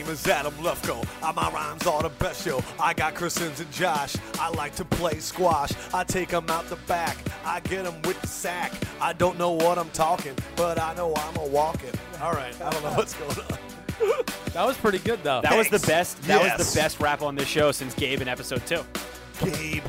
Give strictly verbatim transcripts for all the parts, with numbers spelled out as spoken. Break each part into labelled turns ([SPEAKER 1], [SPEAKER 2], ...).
[SPEAKER 1] is Adam Lefko. Uh, My rhymes are the best, yo. I got Chris Sims and Josh. I like to play squash. I take them out the back. I get them with the sack. I don't know what I'm talking, but I know I'm a walking. All right, I don't know what's going on.
[SPEAKER 2] That was pretty good, though.
[SPEAKER 3] That
[SPEAKER 1] Thanks.
[SPEAKER 3] was the best. That
[SPEAKER 1] Yes.
[SPEAKER 3] was the best rap on this show since Gabe in episode two.
[SPEAKER 1] Gabe.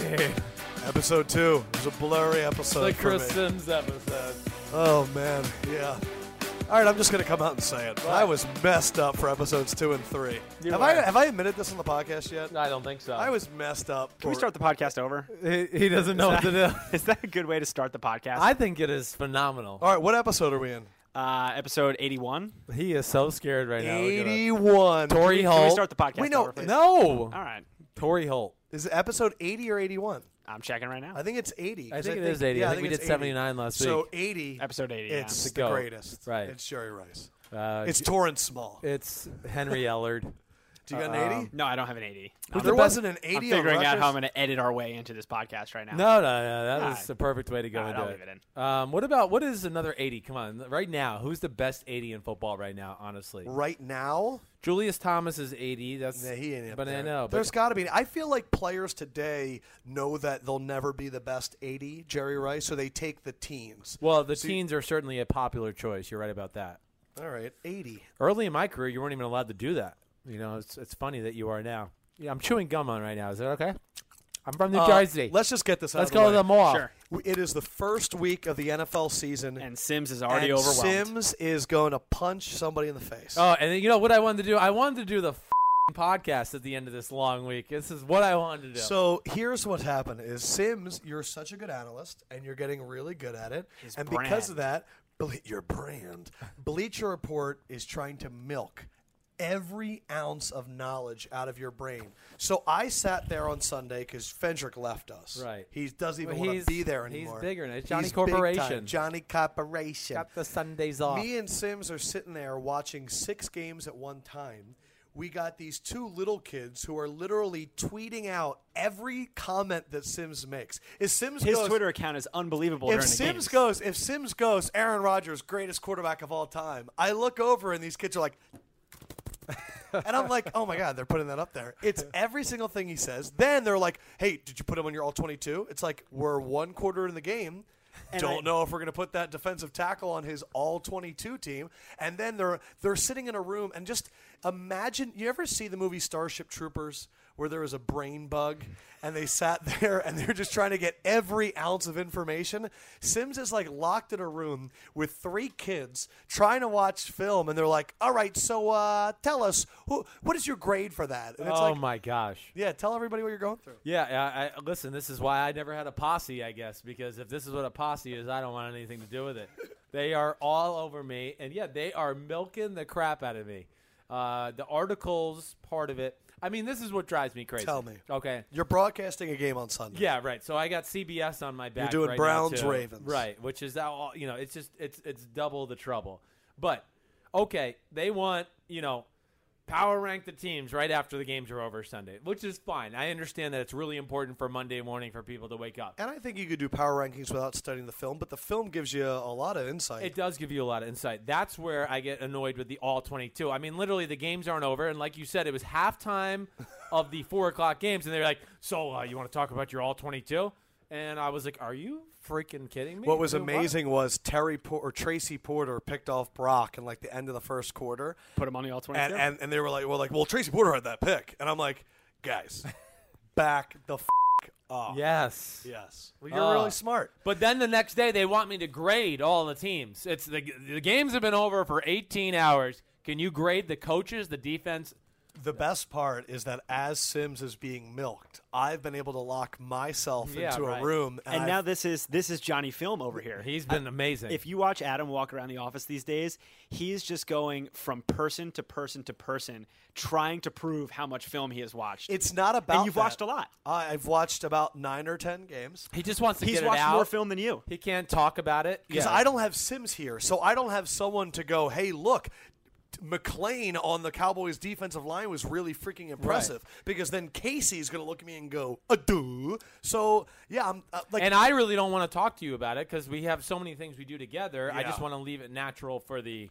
[SPEAKER 1] Episode two. It was a blurry episode
[SPEAKER 2] The
[SPEAKER 1] for
[SPEAKER 2] Chris
[SPEAKER 1] me.
[SPEAKER 2] Sims episode.
[SPEAKER 1] Oh, man. Yeah. All right, I'm just going to come out and say it. I was messed up for episodes two and three.
[SPEAKER 2] You
[SPEAKER 1] Have
[SPEAKER 2] were.
[SPEAKER 1] I have I admitted this on the podcast yet?
[SPEAKER 2] I don't think so.
[SPEAKER 1] I was messed up.
[SPEAKER 3] Can we
[SPEAKER 1] for-
[SPEAKER 3] start the podcast over?
[SPEAKER 2] He, he doesn't know what to do.
[SPEAKER 3] Is that a good way to start the podcast?
[SPEAKER 2] I think it is phenomenal.
[SPEAKER 1] All right, what episode are we in?
[SPEAKER 3] Uh, episode eighty-one.
[SPEAKER 2] He is so scared right now. Look at that.
[SPEAKER 1] eighty-one.
[SPEAKER 2] Tory
[SPEAKER 3] Can we
[SPEAKER 2] Holt.
[SPEAKER 3] start the podcast
[SPEAKER 1] We know-
[SPEAKER 3] over, please?
[SPEAKER 2] No.
[SPEAKER 3] All right.
[SPEAKER 2] Tory Holt.
[SPEAKER 1] Is it episode eighty or eighty-one?
[SPEAKER 3] I'm checking right now.
[SPEAKER 1] I think it's eighty.
[SPEAKER 2] I
[SPEAKER 1] 'cause
[SPEAKER 2] think it is eighty.
[SPEAKER 1] Yeah,
[SPEAKER 2] I think we
[SPEAKER 1] it's
[SPEAKER 2] did
[SPEAKER 1] eighty.
[SPEAKER 2] seventy-nine last
[SPEAKER 1] So
[SPEAKER 2] week.
[SPEAKER 1] eighty,
[SPEAKER 3] Episode eighty.
[SPEAKER 1] it's
[SPEAKER 3] yeah.
[SPEAKER 1] the
[SPEAKER 2] go.
[SPEAKER 1] greatest.
[SPEAKER 2] Right.
[SPEAKER 1] It's Jerry Rice.
[SPEAKER 2] Uh,
[SPEAKER 1] It's
[SPEAKER 2] J-
[SPEAKER 1] Torrance Small.
[SPEAKER 2] It's Henry Ellard.
[SPEAKER 1] Do you got an
[SPEAKER 2] um,
[SPEAKER 1] eighty?
[SPEAKER 3] No, I don't have an eighty.
[SPEAKER 1] There
[SPEAKER 3] I'm,
[SPEAKER 2] the
[SPEAKER 1] wasn't an
[SPEAKER 3] I'm
[SPEAKER 1] eighty on
[SPEAKER 3] figuring out how I'm
[SPEAKER 1] Rutgers?
[SPEAKER 3] going to edit our way into this podcast right now.
[SPEAKER 2] No, no, no. That
[SPEAKER 3] All
[SPEAKER 2] was
[SPEAKER 3] right.
[SPEAKER 2] the perfect way to go
[SPEAKER 3] All right,
[SPEAKER 2] into
[SPEAKER 3] I'll
[SPEAKER 2] it.
[SPEAKER 3] leave it
[SPEAKER 2] Um, what about what is another eighty? Come on, right now, who's the best eighty in football right now? Honestly,
[SPEAKER 1] Right now?
[SPEAKER 2] Julius Thomas is eighty. That's
[SPEAKER 1] Yeah, he ain't up
[SPEAKER 2] but
[SPEAKER 1] there.
[SPEAKER 2] I know. But
[SPEAKER 1] There's got to be. I feel like players today know that they'll never be the best eighty, Jerry Rice, so they take the teens.
[SPEAKER 2] well, the
[SPEAKER 1] See-
[SPEAKER 2] teens are certainly a popular choice. You're right about that.
[SPEAKER 1] All right, eighty.
[SPEAKER 2] Early in my career, you weren't even allowed to do that. You know, it's it's funny that you are now. Yeah, I'm chewing gum on right now. Is that okay? I'm from New
[SPEAKER 1] Uh,
[SPEAKER 2] Jersey.
[SPEAKER 1] Let's just get this out
[SPEAKER 2] Let's
[SPEAKER 1] of the
[SPEAKER 2] go
[SPEAKER 1] way.
[SPEAKER 2] to the mall.
[SPEAKER 3] Sure.
[SPEAKER 1] It is the first week of the N F L season.
[SPEAKER 3] And Sims is already
[SPEAKER 1] and
[SPEAKER 3] overwhelmed.
[SPEAKER 1] Sims is going to punch somebody in the face.
[SPEAKER 2] Oh, and then, you know what I wanted to do? I wanted to do the f***ing podcast at the end of this long week. This is what I wanted to do.
[SPEAKER 1] So here's what happened: is Sims, you're such a good analyst, and you're getting really good at it.
[SPEAKER 3] His
[SPEAKER 1] and because of
[SPEAKER 3] brand.
[SPEAKER 1] that, Ble- your brand, Bleacher Report is trying to milk every ounce of knowledge out of your brain. So I sat there on Sunday because Fendrick left us.
[SPEAKER 2] Right.
[SPEAKER 1] He doesn't even
[SPEAKER 2] Well,
[SPEAKER 1] want
[SPEAKER 2] he's-
[SPEAKER 1] to be there
[SPEAKER 2] he's
[SPEAKER 1] anymore.
[SPEAKER 2] bigger now. It's Johnny
[SPEAKER 1] He's big time.
[SPEAKER 2] Corporation.
[SPEAKER 1] Johnny Corporation.
[SPEAKER 2] got the Sundays off.
[SPEAKER 1] Me and Sims are sitting there watching six games at one time. We got these two little kids who are literally tweeting out every comment that Sims makes. If Sims
[SPEAKER 3] His
[SPEAKER 1] goes,
[SPEAKER 3] Twitter account is unbelievable
[SPEAKER 1] if
[SPEAKER 3] during the
[SPEAKER 1] Sims
[SPEAKER 3] games.
[SPEAKER 1] goes, if Sims goes, Aaron Rodgers, greatest quarterback of all time. I look over and these kids are like, and I'm like, oh my God, they're putting that up there. It's every single thing he says. Then they're like, hey, did you put him on your all twenty-two? It's like we're one quarter in the game.
[SPEAKER 3] And
[SPEAKER 1] Don't
[SPEAKER 3] I-
[SPEAKER 1] know if we're going to put that defensive tackle on his all twenty-two team. And then they're they're sitting in a room and just imagine. You ever see the movie Starship Troopers where there was a brain bug and they sat there and they're just trying to get every ounce of information? Sims is like locked in a room with three kids trying to watch film, and they're like, "All right, so uh, tell us who, what is your grade for that?" And it's
[SPEAKER 2] oh
[SPEAKER 1] like,
[SPEAKER 2] my gosh.
[SPEAKER 1] yeah, tell everybody what you're going through.
[SPEAKER 2] Yeah, I, I, listen, this is why I never had a posse, I guess, because if this is what a posse is, I don't want anything to do with it. They are all over me, and yeah, they are milking the crap out of me. Uh, the articles, part of it. I mean, this is what drives me crazy.
[SPEAKER 1] Tell me.
[SPEAKER 2] Okay.
[SPEAKER 1] You're broadcasting a game on Sunday.
[SPEAKER 2] Yeah, right. So I got C B S on my back.
[SPEAKER 1] doing
[SPEAKER 2] right
[SPEAKER 1] Browns,
[SPEAKER 2] now too.
[SPEAKER 1] Ravens.
[SPEAKER 2] Right, which is all, you know, it's just it's it's double the trouble. But okay, they want, you know, power rank the teams right after the games are over Sunday, which is fine. I understand that it's really important for Monday morning for people to wake up.
[SPEAKER 1] And I think you could do power rankings without studying the film, but the film gives you a lot of insight.
[SPEAKER 2] It does give you a lot of insight. That's where I get annoyed with the all twenty-two. I mean, literally, the games aren't over. And like you said, it was halftime of the four o'clock games. And they're like, so uh, you want to talk about your all twenty-two? And I was like, are you freaking kidding me?
[SPEAKER 1] What was
[SPEAKER 2] Dude,
[SPEAKER 1] amazing was Terry Por- or Tracy Porter picked off Brock in like the end of the first quarter,
[SPEAKER 3] Put him on the all twenty-two.
[SPEAKER 1] and, and and they were like, well, like, well, Tracy Porter had that pick, and I'm like, guys, back the f- off.
[SPEAKER 2] Yes.
[SPEAKER 1] Yes. Well, you're
[SPEAKER 2] Uh,
[SPEAKER 1] really smart.
[SPEAKER 2] But then the next day, they want me to grade all the teams. It's the the games have been over for eighteen hours. Can you grade the coaches, the defense?
[SPEAKER 1] The best part is that as Sims is being milked, I've been able to lock myself
[SPEAKER 2] Yeah,
[SPEAKER 1] into
[SPEAKER 2] right.
[SPEAKER 1] a room,
[SPEAKER 3] and
[SPEAKER 1] I've-
[SPEAKER 3] now this is this is Johnny Film over here.
[SPEAKER 2] He's been amazing.
[SPEAKER 3] If you watch Adam walk around the office these days, he's just going from person to person to person, trying to prove how much film he has watched.
[SPEAKER 1] it's not about.
[SPEAKER 3] and you've
[SPEAKER 1] that.
[SPEAKER 3] watched a lot.
[SPEAKER 1] I've watched about nine or ten games.
[SPEAKER 2] he just wants to
[SPEAKER 3] He's
[SPEAKER 2] get it
[SPEAKER 3] watched
[SPEAKER 2] out.
[SPEAKER 3] more film than you.
[SPEAKER 2] He can't talk about it
[SPEAKER 1] Because
[SPEAKER 2] Yeah.
[SPEAKER 1] I don't have Sims here, so I don't have someone to go, hey, look, McLean on the Cowboys defensive line was really freaking impressive. Because then Casey's going to look at me and go, "Ado." So, yeah, I'm uh, like,
[SPEAKER 2] And I really don't want to talk to you about it because we have so many things we do together. I
[SPEAKER 1] Yeah.
[SPEAKER 2] just want to leave it natural for the.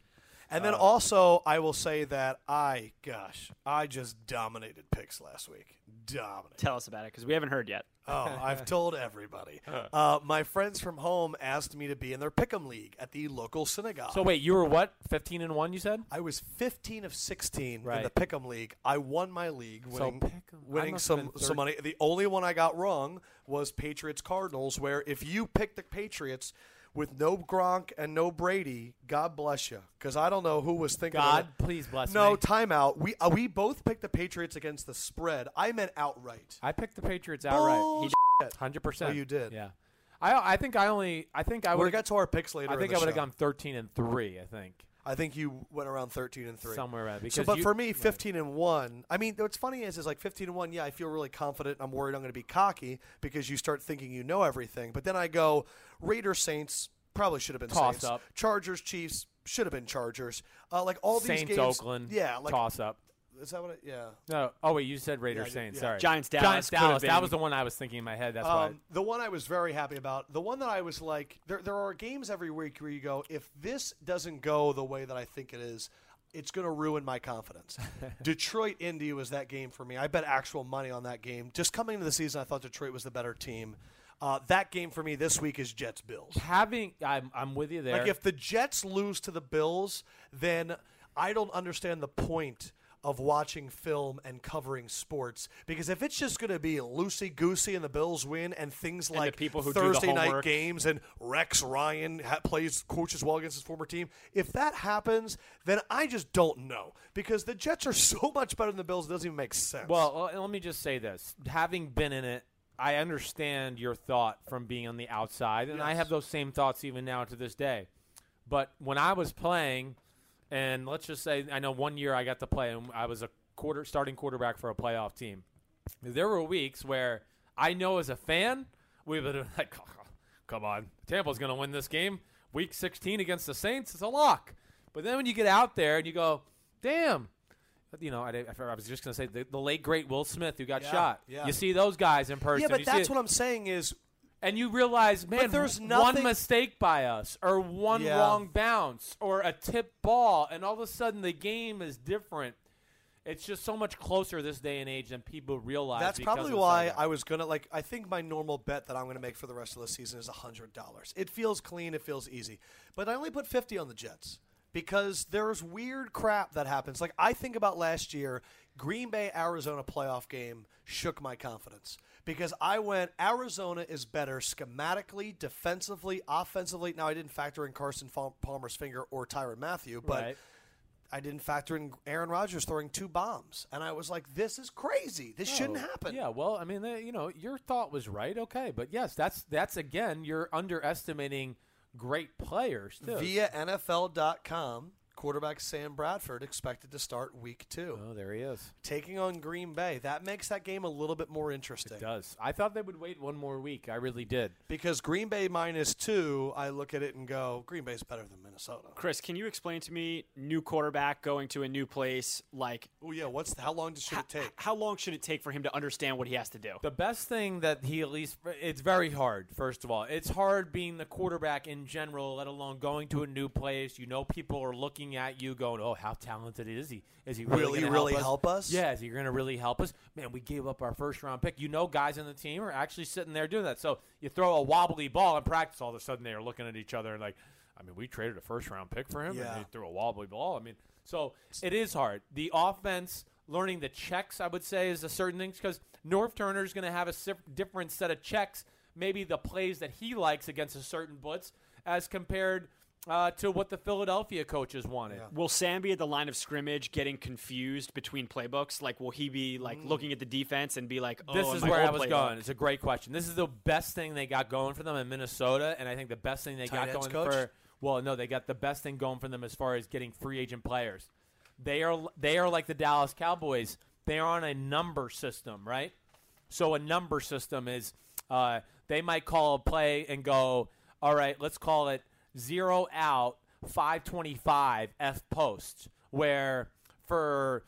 [SPEAKER 1] And then
[SPEAKER 2] Uh,
[SPEAKER 1] also, I will say that I, gosh, I just dominated picks last week. Dominated.
[SPEAKER 3] Tell us about it because we haven't heard yet.
[SPEAKER 1] Oh, I've told everybody. Uh, my friends from home asked me to be in their pick'em league at the local synagogue.
[SPEAKER 2] So wait, you were what? fifteen and one, you said?
[SPEAKER 1] I was fifteen of sixteen in
[SPEAKER 2] Right.
[SPEAKER 1] the pick'em league. I won my league,
[SPEAKER 2] So
[SPEAKER 1] winning,
[SPEAKER 2] pick'em- I
[SPEAKER 1] winning
[SPEAKER 2] must have
[SPEAKER 1] some
[SPEAKER 2] been
[SPEAKER 1] some money. The only one I got wrong was Patriots Cardinals, where if you pick the Patriots with no Gronk and no Brady, God bless you, because I don't know who was thinking.
[SPEAKER 2] God,
[SPEAKER 1] of it.
[SPEAKER 2] please bless
[SPEAKER 1] No,
[SPEAKER 2] me.
[SPEAKER 1] timeout. We uh, we both picked the Patriots against the spread. I meant outright.
[SPEAKER 2] I picked the Patriots outright.
[SPEAKER 1] Bullshit.
[SPEAKER 2] Hundred percent.
[SPEAKER 1] Oh, you did?
[SPEAKER 2] Yeah. I I think I only I think I
[SPEAKER 1] We'll
[SPEAKER 2] would
[SPEAKER 1] get to our picks later.
[SPEAKER 2] I
[SPEAKER 1] in
[SPEAKER 2] think
[SPEAKER 1] the
[SPEAKER 2] I would have
[SPEAKER 1] show.
[SPEAKER 2] gone thirteen and three. I think
[SPEAKER 1] I think you went around thirteen and three.
[SPEAKER 2] somewhere around. Because
[SPEAKER 1] So, but
[SPEAKER 2] you-
[SPEAKER 1] for me,
[SPEAKER 2] right.
[SPEAKER 1] fifteen and one. I mean, what's funny is, is like fifteen and one. Yeah, I feel really confident. I'm worried I'm going to be cocky because you start thinking you know everything. But then I go Raiders, Saints. Probably should have been
[SPEAKER 2] Toss
[SPEAKER 1] Saints.
[SPEAKER 2] up.
[SPEAKER 1] Chargers, Chiefs should have been Chargers. Uh, like all these
[SPEAKER 2] Saints,
[SPEAKER 1] games.
[SPEAKER 2] Oakland.
[SPEAKER 1] Yeah, like
[SPEAKER 2] toss up.
[SPEAKER 1] is that what? It, yeah.
[SPEAKER 2] No. Oh wait, you said Raiders
[SPEAKER 1] Yeah,
[SPEAKER 2] Saints.
[SPEAKER 1] yeah.
[SPEAKER 2] Sorry.
[SPEAKER 3] Giants, Dallas.
[SPEAKER 2] Giants
[SPEAKER 3] could have
[SPEAKER 2] Dallas. That
[SPEAKER 3] been-
[SPEAKER 2] was the one I was thinking in my head. That's why.
[SPEAKER 1] Um, the one I was very happy about. The one that I was like, there there are games every week where you go, if this doesn't go the way that I think it is, it's going to ruin my confidence. Detroit Indy was that game for me. I bet actual money on that game. Just coming into the season, I thought Detroit was the better team. Uh, that game for me this week is Jets Bills.
[SPEAKER 2] Having I'm I'm with you there.
[SPEAKER 1] Like if the Jets lose to the Bills, then I don't understand the point of watching film and covering sports, because if it's just going to be loosey-goosey and the Bills win and things
[SPEAKER 3] the
[SPEAKER 1] like
[SPEAKER 3] people who do the
[SPEAKER 1] Thursday night
[SPEAKER 3] homework.
[SPEAKER 1] games and Rex Ryan ha- plays coaches well against his former team, if that happens, then I just don't know, because the Jets are so much better than the Bills, it doesn't even make sense.
[SPEAKER 2] Well, uh, let me just say this. Having been in it, I understand your thought from being on the outside, and I
[SPEAKER 1] Yes.
[SPEAKER 2] have those same thoughts even now to this day. But when I was playing, and let's just say I know one year I got to play, and I was a quarter starting quarterback for a playoff team. There were weeks where I know as a fan, we would have like, oh, come on, Tampa's going to win this game. Week sixteen against the Saints, it's a lock. But then when you get out there and you go, damn. You know, I, I was just going to say the, the late, great Will Smith who got
[SPEAKER 1] Yeah,
[SPEAKER 2] shot.
[SPEAKER 1] yeah.
[SPEAKER 2] You see those guys in person.
[SPEAKER 1] yeah, but
[SPEAKER 2] you
[SPEAKER 1] that's
[SPEAKER 2] see
[SPEAKER 1] what I'm saying is
[SPEAKER 2] and you realize, man,
[SPEAKER 1] there's
[SPEAKER 2] one
[SPEAKER 1] nothing-
[SPEAKER 2] mistake by us or one
[SPEAKER 1] Yeah.
[SPEAKER 2] wrong bounce or a tip ball, and all of a sudden the game is different. It's just so much closer this day and age than people realize.
[SPEAKER 1] That's
[SPEAKER 2] because
[SPEAKER 1] probably
[SPEAKER 2] of
[SPEAKER 1] why
[SPEAKER 2] cyber.
[SPEAKER 1] I was gonna like. I think my normal bet that I'm gonna make for the rest of the season is a hundred dollars. It feels clean. It feels easy. But I only put fifty on the Jets because there's weird crap that happens. Like I think about last year, Green Bay Arizona playoff game shook my confidence because I went Arizona is better schematically, defensively, offensively. Now I didn't factor in Carson Fal- Palmer's finger or Tyrann Mathieu, but.
[SPEAKER 2] Right.
[SPEAKER 1] I didn't factor in Aaron Rodgers throwing two bombs, and I was like, "This is crazy. This shouldn't
[SPEAKER 2] Oh,
[SPEAKER 1] happen."
[SPEAKER 2] Yeah, well, I mean, they, you know, your thought was right. Okay, but yes, that's that's again, you're underestimating great players too.
[SPEAKER 1] Via N F L dot com, quarterback Sam Bradford expected to start week two,
[SPEAKER 2] Oh, there he is.
[SPEAKER 1] taking on Green Bay. That makes that game a little bit more interesting
[SPEAKER 2] It does. I thought they would wait one more week. I really did.
[SPEAKER 1] because Green Bay minus two. I look at it and go, Green Bay's better than Minnesota.
[SPEAKER 3] Chris, can you explain to me new quarterback going to a new place? Like,
[SPEAKER 1] Oh yeah, what's the, how long does should it take?
[SPEAKER 3] how long should it take for him to understand what he has to do?
[SPEAKER 2] The best thing that he at least it's very hard. First of all, it's hard being the quarterback in general, let alone going to a new place. You know, people are looking at you, going, "Oh, how talented is he? Is he really
[SPEAKER 1] Will he
[SPEAKER 2] gonna
[SPEAKER 1] really
[SPEAKER 2] help us?
[SPEAKER 1] help us?
[SPEAKER 2] Yeah, is he going to really help us? Man, we gave up our first round pick. You know, guys on the team are actually sitting there doing that. So you throw a wobbly ball in practice, all of a sudden they are looking at each other and like, I mean, we traded a first round pick for him,
[SPEAKER 1] Yeah.
[SPEAKER 2] and he threw a wobbly ball. I mean, so it is hard. The offense, learning the checks, I would say, is a certain thing because North Turner is going to have a sif- different set of checks, maybe the plays that he likes against a certain blitz as compared uh, to what the Philadelphia coaches wanted.
[SPEAKER 1] Yeah.
[SPEAKER 3] Will Sam be at the line of scrimmage getting confused between playbooks? Like, will he be like
[SPEAKER 1] Mm.
[SPEAKER 3] looking at the defense and be like, "Oh,
[SPEAKER 2] This
[SPEAKER 3] in
[SPEAKER 2] is
[SPEAKER 3] my
[SPEAKER 2] where I
[SPEAKER 3] old
[SPEAKER 2] was
[SPEAKER 3] playbook."
[SPEAKER 2] going. It's a great question. This is the best thing they got going for them in Minnesota, and I think the best thing they
[SPEAKER 1] Tight
[SPEAKER 2] got
[SPEAKER 1] ends
[SPEAKER 2] going
[SPEAKER 1] coach?
[SPEAKER 2] for well, no, they got the best thing going for them as far as getting free agent players. They are they are like the Dallas Cowboys. They are on a number system, right? So a number system is uh, they might call a play and go, all right, let's call it zero out, five twenty-five F post, where for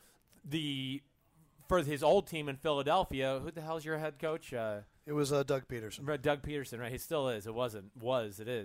[SPEAKER 2] the for his old team in Philadelphia, who the hell's your head coach? Uh,
[SPEAKER 1] It was uh, Doug Peterson.
[SPEAKER 2] Doug Peterson, right? He still is. It wasn't. Was. It is.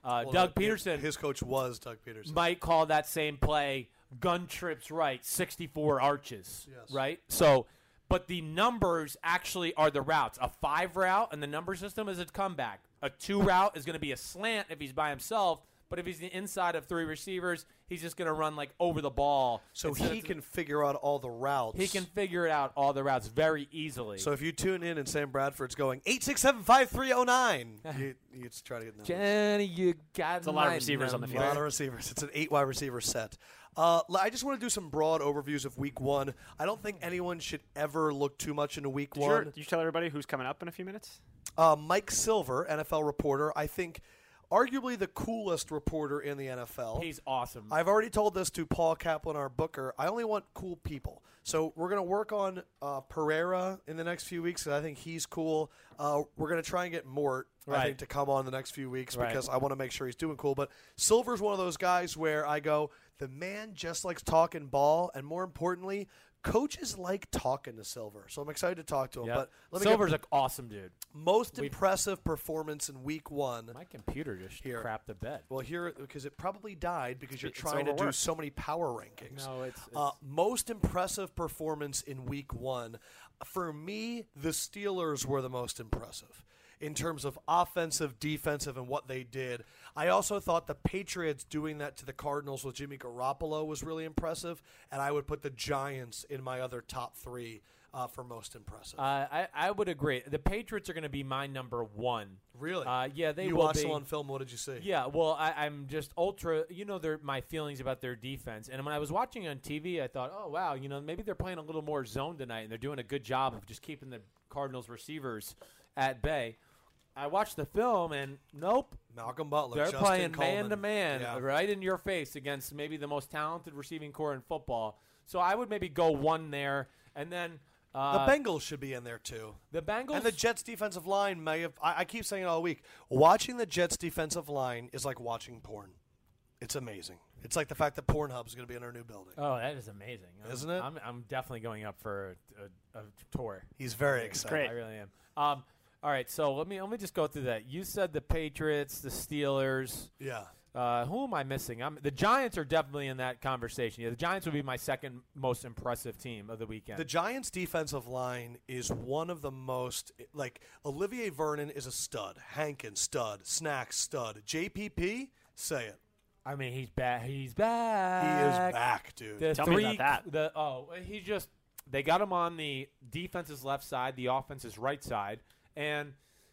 [SPEAKER 2] Uh,
[SPEAKER 1] Well,
[SPEAKER 2] Doug
[SPEAKER 1] uh,
[SPEAKER 2] Peterson
[SPEAKER 1] His coach was Doug Peterson.
[SPEAKER 2] might call that same play gun trips right, sixty-four arches,
[SPEAKER 1] Yes.
[SPEAKER 2] right? So, but the numbers actually are the routes. A five route and the number system is a comeback. A two route is going to be a slant if he's by himself. But if he's the inside of three receivers, he's just going to run like over the ball.
[SPEAKER 1] So
[SPEAKER 2] Instead
[SPEAKER 1] he
[SPEAKER 2] of-
[SPEAKER 1] can figure out all the routes.
[SPEAKER 2] he can figure it out all the routes very easily.
[SPEAKER 1] So if you tune in and Sam Bradford's going eight six seven five three zero nine, you you just try to get numbers.
[SPEAKER 2] Jenny, you got
[SPEAKER 3] It's a lot of
[SPEAKER 2] my
[SPEAKER 3] receivers on the
[SPEAKER 1] A
[SPEAKER 2] number.
[SPEAKER 1] lot of receivers. It's an eight wide receiver set. Uh, l- I just want to do some broad overviews of Week One. I don't think anyone should ever look too much into Week
[SPEAKER 3] Did
[SPEAKER 1] One.
[SPEAKER 3] you, did you tell everybody who's coming up in a few minutes?
[SPEAKER 1] Uh, Mike Silver, N F L reporter, I think arguably the coolest reporter in the N F L.
[SPEAKER 2] He's awesome.
[SPEAKER 1] I've already told this to Paul Kaplan, our booker. I only want cool people. So we're going to work on uh, Pereira in the next few weeks, because I think he's cool. Uh, we're going to try and get Mort, I
[SPEAKER 2] Right.
[SPEAKER 1] think, to come on the next few weeks
[SPEAKER 2] Right.
[SPEAKER 1] because I want to make sure he's doing cool. But Silver's one of those guys where I go, the man just likes talking ball, and more importantly, coaches like talking to Silver. So I'm excited to talk to him.
[SPEAKER 2] Yep.
[SPEAKER 1] But let me
[SPEAKER 2] Silver's
[SPEAKER 1] get
[SPEAKER 2] an awesome dude.
[SPEAKER 1] most
[SPEAKER 2] we've-
[SPEAKER 1] impressive performance in Week One.
[SPEAKER 2] My computer just
[SPEAKER 1] Here.
[SPEAKER 2] crapped the bed.
[SPEAKER 1] Well, here, because it probably died because you're
[SPEAKER 3] It's
[SPEAKER 1] trying to do
[SPEAKER 3] overworked.
[SPEAKER 1] so many power rankings.
[SPEAKER 2] No, it's, it's
[SPEAKER 1] Uh, most impressive performance in Week One. For me, the Steelers were the most impressive in terms of offensive, defensive, and what they did. I also thought the Patriots doing that to the Cardinals with Jimmy Garoppolo was really impressive, and I would put the Giants in my other top three uh, for most impressive.
[SPEAKER 2] uh, I, I would agree. The Patriots are going to be my number one.
[SPEAKER 1] really?
[SPEAKER 2] Uh, yeah, they
[SPEAKER 1] you
[SPEAKER 2] will
[SPEAKER 1] watched
[SPEAKER 2] be.
[SPEAKER 1] them on film. What did you see?
[SPEAKER 2] Yeah, well, I, I'm just ultra. You know, their my feelings about their defense. And when I was watching on T V, I thought, oh wow, you know, maybe they're playing a little more zone tonight, and they're doing a good job of just keeping the Cardinals receivers at bay. I watched the film, and nope,
[SPEAKER 1] Malcolm Butler.
[SPEAKER 2] they're
[SPEAKER 1] Justin
[SPEAKER 2] playing
[SPEAKER 1] Coleman.
[SPEAKER 2] man to man,
[SPEAKER 1] Yeah.
[SPEAKER 2] right in your face against maybe the most talented receiving core in football. So I would maybe go one there, and then
[SPEAKER 1] The
[SPEAKER 2] uh,
[SPEAKER 1] Bengals should be in there too.
[SPEAKER 2] the Bengals.
[SPEAKER 1] And the Jets' defensive line may have. I, I keep saying it all week. Watching the Jets' defensive line is like watching porn. It's amazing. It's like the fact that Pornhub is going to be in our new building.
[SPEAKER 2] oh, that is amazing, I'm-
[SPEAKER 1] Isn't it?
[SPEAKER 2] I'm, I'm definitely going up for a, a, a tour.
[SPEAKER 1] He's very excited.
[SPEAKER 3] great.
[SPEAKER 2] I really am. Um, all right, so let me let me just go through that. You said the Patriots, the Steelers.
[SPEAKER 1] Yeah.
[SPEAKER 2] Uh, who am I missing? I'm, the Giants are definitely in that conversation. Yeah, the Giants would be my second most impressive team of the weekend.
[SPEAKER 1] The Giants' defensive line is one of the most. Like, Olivier Vernon is a stud. Hankins, stud. Snacks, stud. J P P, say it.
[SPEAKER 2] I mean, he's back. He's
[SPEAKER 1] He
[SPEAKER 2] back.
[SPEAKER 1] is back, dude.
[SPEAKER 2] The
[SPEAKER 3] Tell me
[SPEAKER 2] three,
[SPEAKER 3] about that.
[SPEAKER 2] The oh, he just they got him on the defense's left side, the offense's right side, and